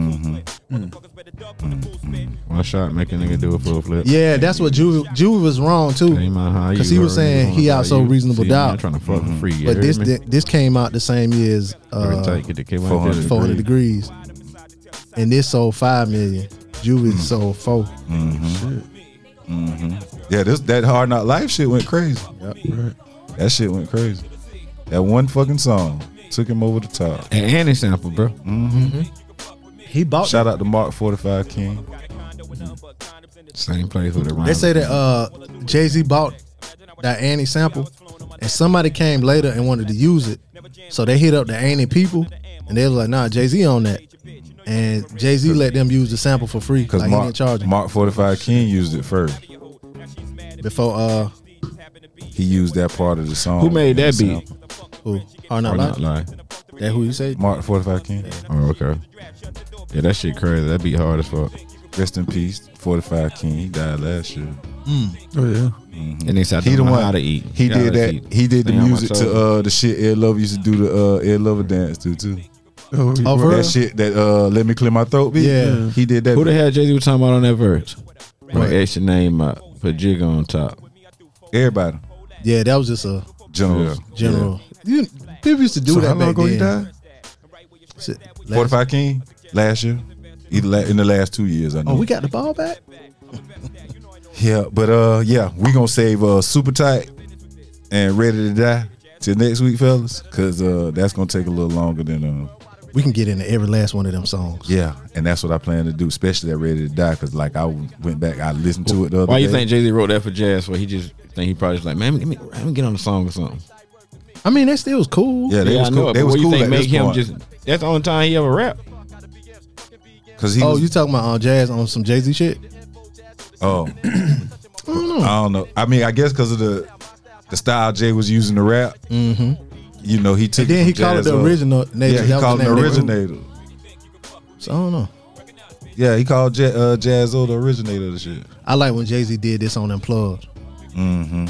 One shot, make a nigga do a full flip. Yeah, that's what Juvie, Juvie was wrong too. Ain't mind how you Because he was heard me, saying he how outsold you- Reasonable see, Doubt. Man, trying to fuck for free. You But heard this me? this came out the same year as Every uh, time you get the kid four hundred four hundred degrees. And this sold five million. Juvie sold four. Yeah, this that Hard Knock Life shit went crazy. Yep. That shit went crazy. That one fucking song took him over the top. And Annie sample, bro. He bought Shout out to Mark forty-five King. Same place with the rhyme. They say that uh, Jay Z bought that Annie sample, and somebody came later and wanted to use it, so they hit up the Annie people, and they was like, "Nah, Jay Z on that," and Jay Z let them use the sample for free Because like he Mark, didn't charge him Mark forty-five King used it first. before. Uh, He used that part of the song. Who made that in the beat? sample. who? Hard Knock Or Life? not lie. That who you say? Mark forty-five King. Oh, okay. Yeah, that shit crazy. That beat hard as fuck. Rest in peace, forty-five King. He died last year. Oh yeah. And they said, He he the don't know one how to eat. He Gotta did that. eat. He did the Stay on my music to toes. uh the shit Ed Lover used to do the uh Ed Lover dance to too. Oh, Oh, for That real? shit that uh let me clear my throat beat. Yeah. He did that. Who the hell Jay Z was talking about on that verse? Like, Right. X your name out. Put Jigga on top. Everybody. Yeah, that was just a General. general. You, people used to do So that how long back ago he then. died? Shit, last- forty-five King last year. Either la- in the last two years, I know. Oh, we got the ball back. Yeah, but uh, yeah, we gonna save uh Super Tight and Ready to Die till next week, fellas, cause uh that's gonna take a little longer than uh We can get into every last one of them songs. yeah, and that's what I plan to do, especially that Ready to Die, cause like I went back, I listened to it the other Why day. you think Jay Z wrote that for Jazz? For he just think he probably just like, man, let me, let me get on the song or something. I mean, that still was cool. Yeah, they yeah, was I know cool. it, They but was what you cool think at make this him point. just? That's the only time he ever rap. Cause he Oh, was, you talking about uh, Jazz on some Jay Z shit? oh, I don't know. I mean, I guess because of the the style Jay was using to rap. Mm-hmm. You know, he took. And then it he from called it Jazz the up. original. Yeah, he That was called the it name the of group. originator. So I don't know. Yeah, he called J- uh, Jazzo the originator of the shit. I like when Jay Z did this on Unplugged. Mm-hmm.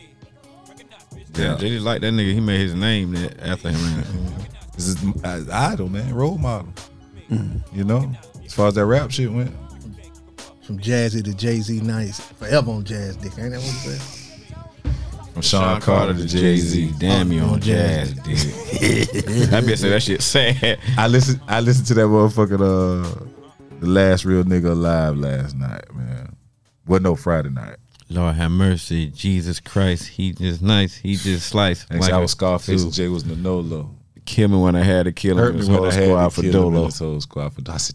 Yeah, Jay Z like that nigga. He made his name that after him. Man. This is uh, idol, man, role model. You know, as far as that rap shit went. From Jazzy to Jay-Z nights. Forever on Jazz Dick. Ain't that what he said? From Sean, Sean Carter to Jay-Z. Damn you on, on Jazz, dude. That bitch said that shit sad. I listened I listened to that motherfucking uh the last real nigga alive last night, man. Well, no, Friday night. Lord have mercy, Jesus Christ. He just nice. He just sliced. Thanks, like I was Scarface and Jay was Nanolo. Kill me when I had to kill him. Hurt me when I had to for kill him. His whole squad for I said,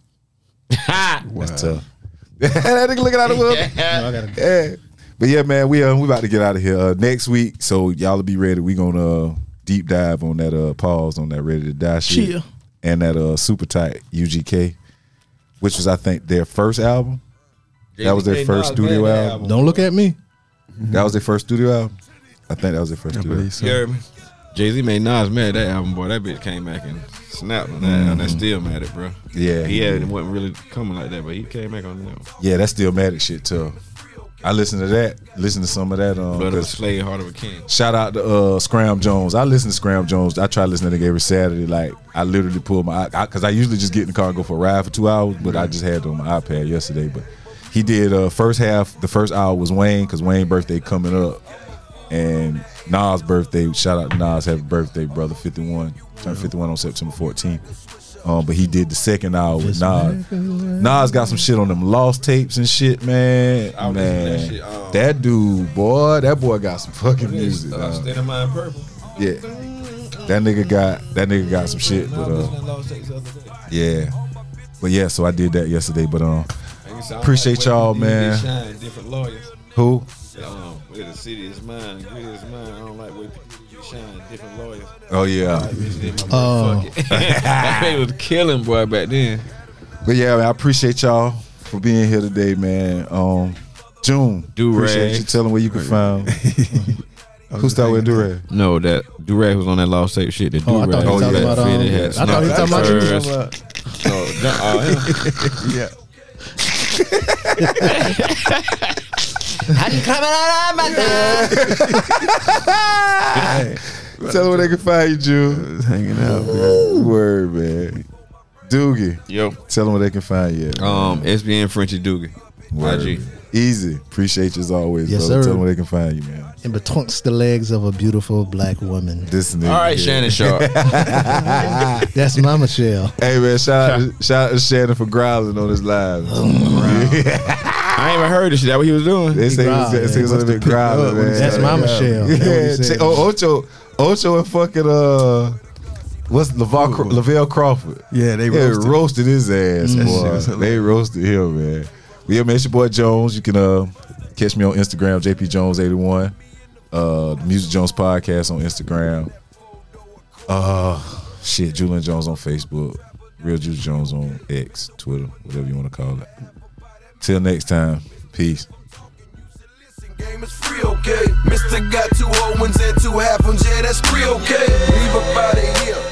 damn. Wow. That's tough. That nigga looking out the window. Yeah. No, yeah. But yeah, man, we uh, we about to get out of here uh, next week. So y'all will be ready. We gonna uh, deep dive on that uh, pause on that Ready to Die shit. Chill. And that uh, Super Tight U G K, which was I think their first album. That was their first studio album. Don't look at me. That was their first studio album. I think that was their first studio album. So. Yeah, Jay-Z made Nas mad that album, boy. That bitch came back and snapped on that. Mm-hmm. And that's still mad at, bro. Yeah, he had, it wasn't really coming like that, but he came back on that one. Yeah, that's still mad at shit too. I listened to that. Listen to some of that. Um, Blood of a Slave, Heart of a King. Shout out to uh, Scram Jones. I listen to Scram Jones. I try to listen to nigga every Saturday. Like I literally pull my because I, I usually just get in the car and go for a ride for two hours, but mm-hmm. I just had it on my iPad yesterday. But he did uh, first half. The first hour was Wayne because Wayne's birthday coming up, and Nas' birthday. Shout out to Nas, happy birthday, brother. fifty-one, turned fifty-one on September fourteenth. Um, but he did the second hour with Nas. Nas got some shit on them Lost tapes and shit, man. I man, that, shit, um, that dude, boy, that boy got some fucking music. Uh, State of Mind Purple. Yeah, that nigga got that nigga got some shit. But uh, yeah, but yeah. So I did that yesterday. But um, appreciate y'all, man. Shine, different lawyers. Who? Um, where the city is mine, good is mine. I don't like where people shine, different lawyers. Oh yeah. Oh, that thing was killing, boy, back then. But yeah, man, I appreciate y'all for being here today, man. Um, June, Do-Rag. Appreciate you telling where you can find. Who started with Do-Rag? No, that Do-Rag was on that Lost tape shit. The Oh, I Do-Rag. thought he was talking about, um, fitted, had I thought he was talking about snubs. No, uh, Yeah. How you coming out of my Hey, tell them where they can find you, June. Hanging out, man. Word, man. Doogie. Yo. Tell them where they can find you. At, Um, S B N Frenchy Doogie. Word. I G. Easy. Appreciate you as always, Yes, brother. sir. Tell them where they can find you, man. in betwixt the legs of a beautiful black woman. This nigga. All right, here. Shannon Sharp. That's my Michelle. Hey, man, shout out, to, shout out to Shannon for growling on his live. I ain't even heard this shit. That what he was doing? They say he was, growled, they say he was man. on the big growling, man. That's my Michelle. That's what he Yeah, said. check- oh, Ocho, Ocho and fucking uh, what's Lavar, Cra- Lavelle Crawford? Yeah, they Yeah, roasted. roasted his ass, That shit boy. was They hilarious. roasted him, man. Well, yeah, man, it's your boy Jones. You can uh catch me on Instagram, J P Jones eighty-one. Uh, the Music Jones Podcast on Instagram. Uh, shit, Julian Jones on Facebook. Real Juice Jones on X, Twitter, whatever you want to call it. Till next time, peace. Game is free, okay? Mister got two Owens and two half ones, yeah, that's free, okay? Leave up out of here.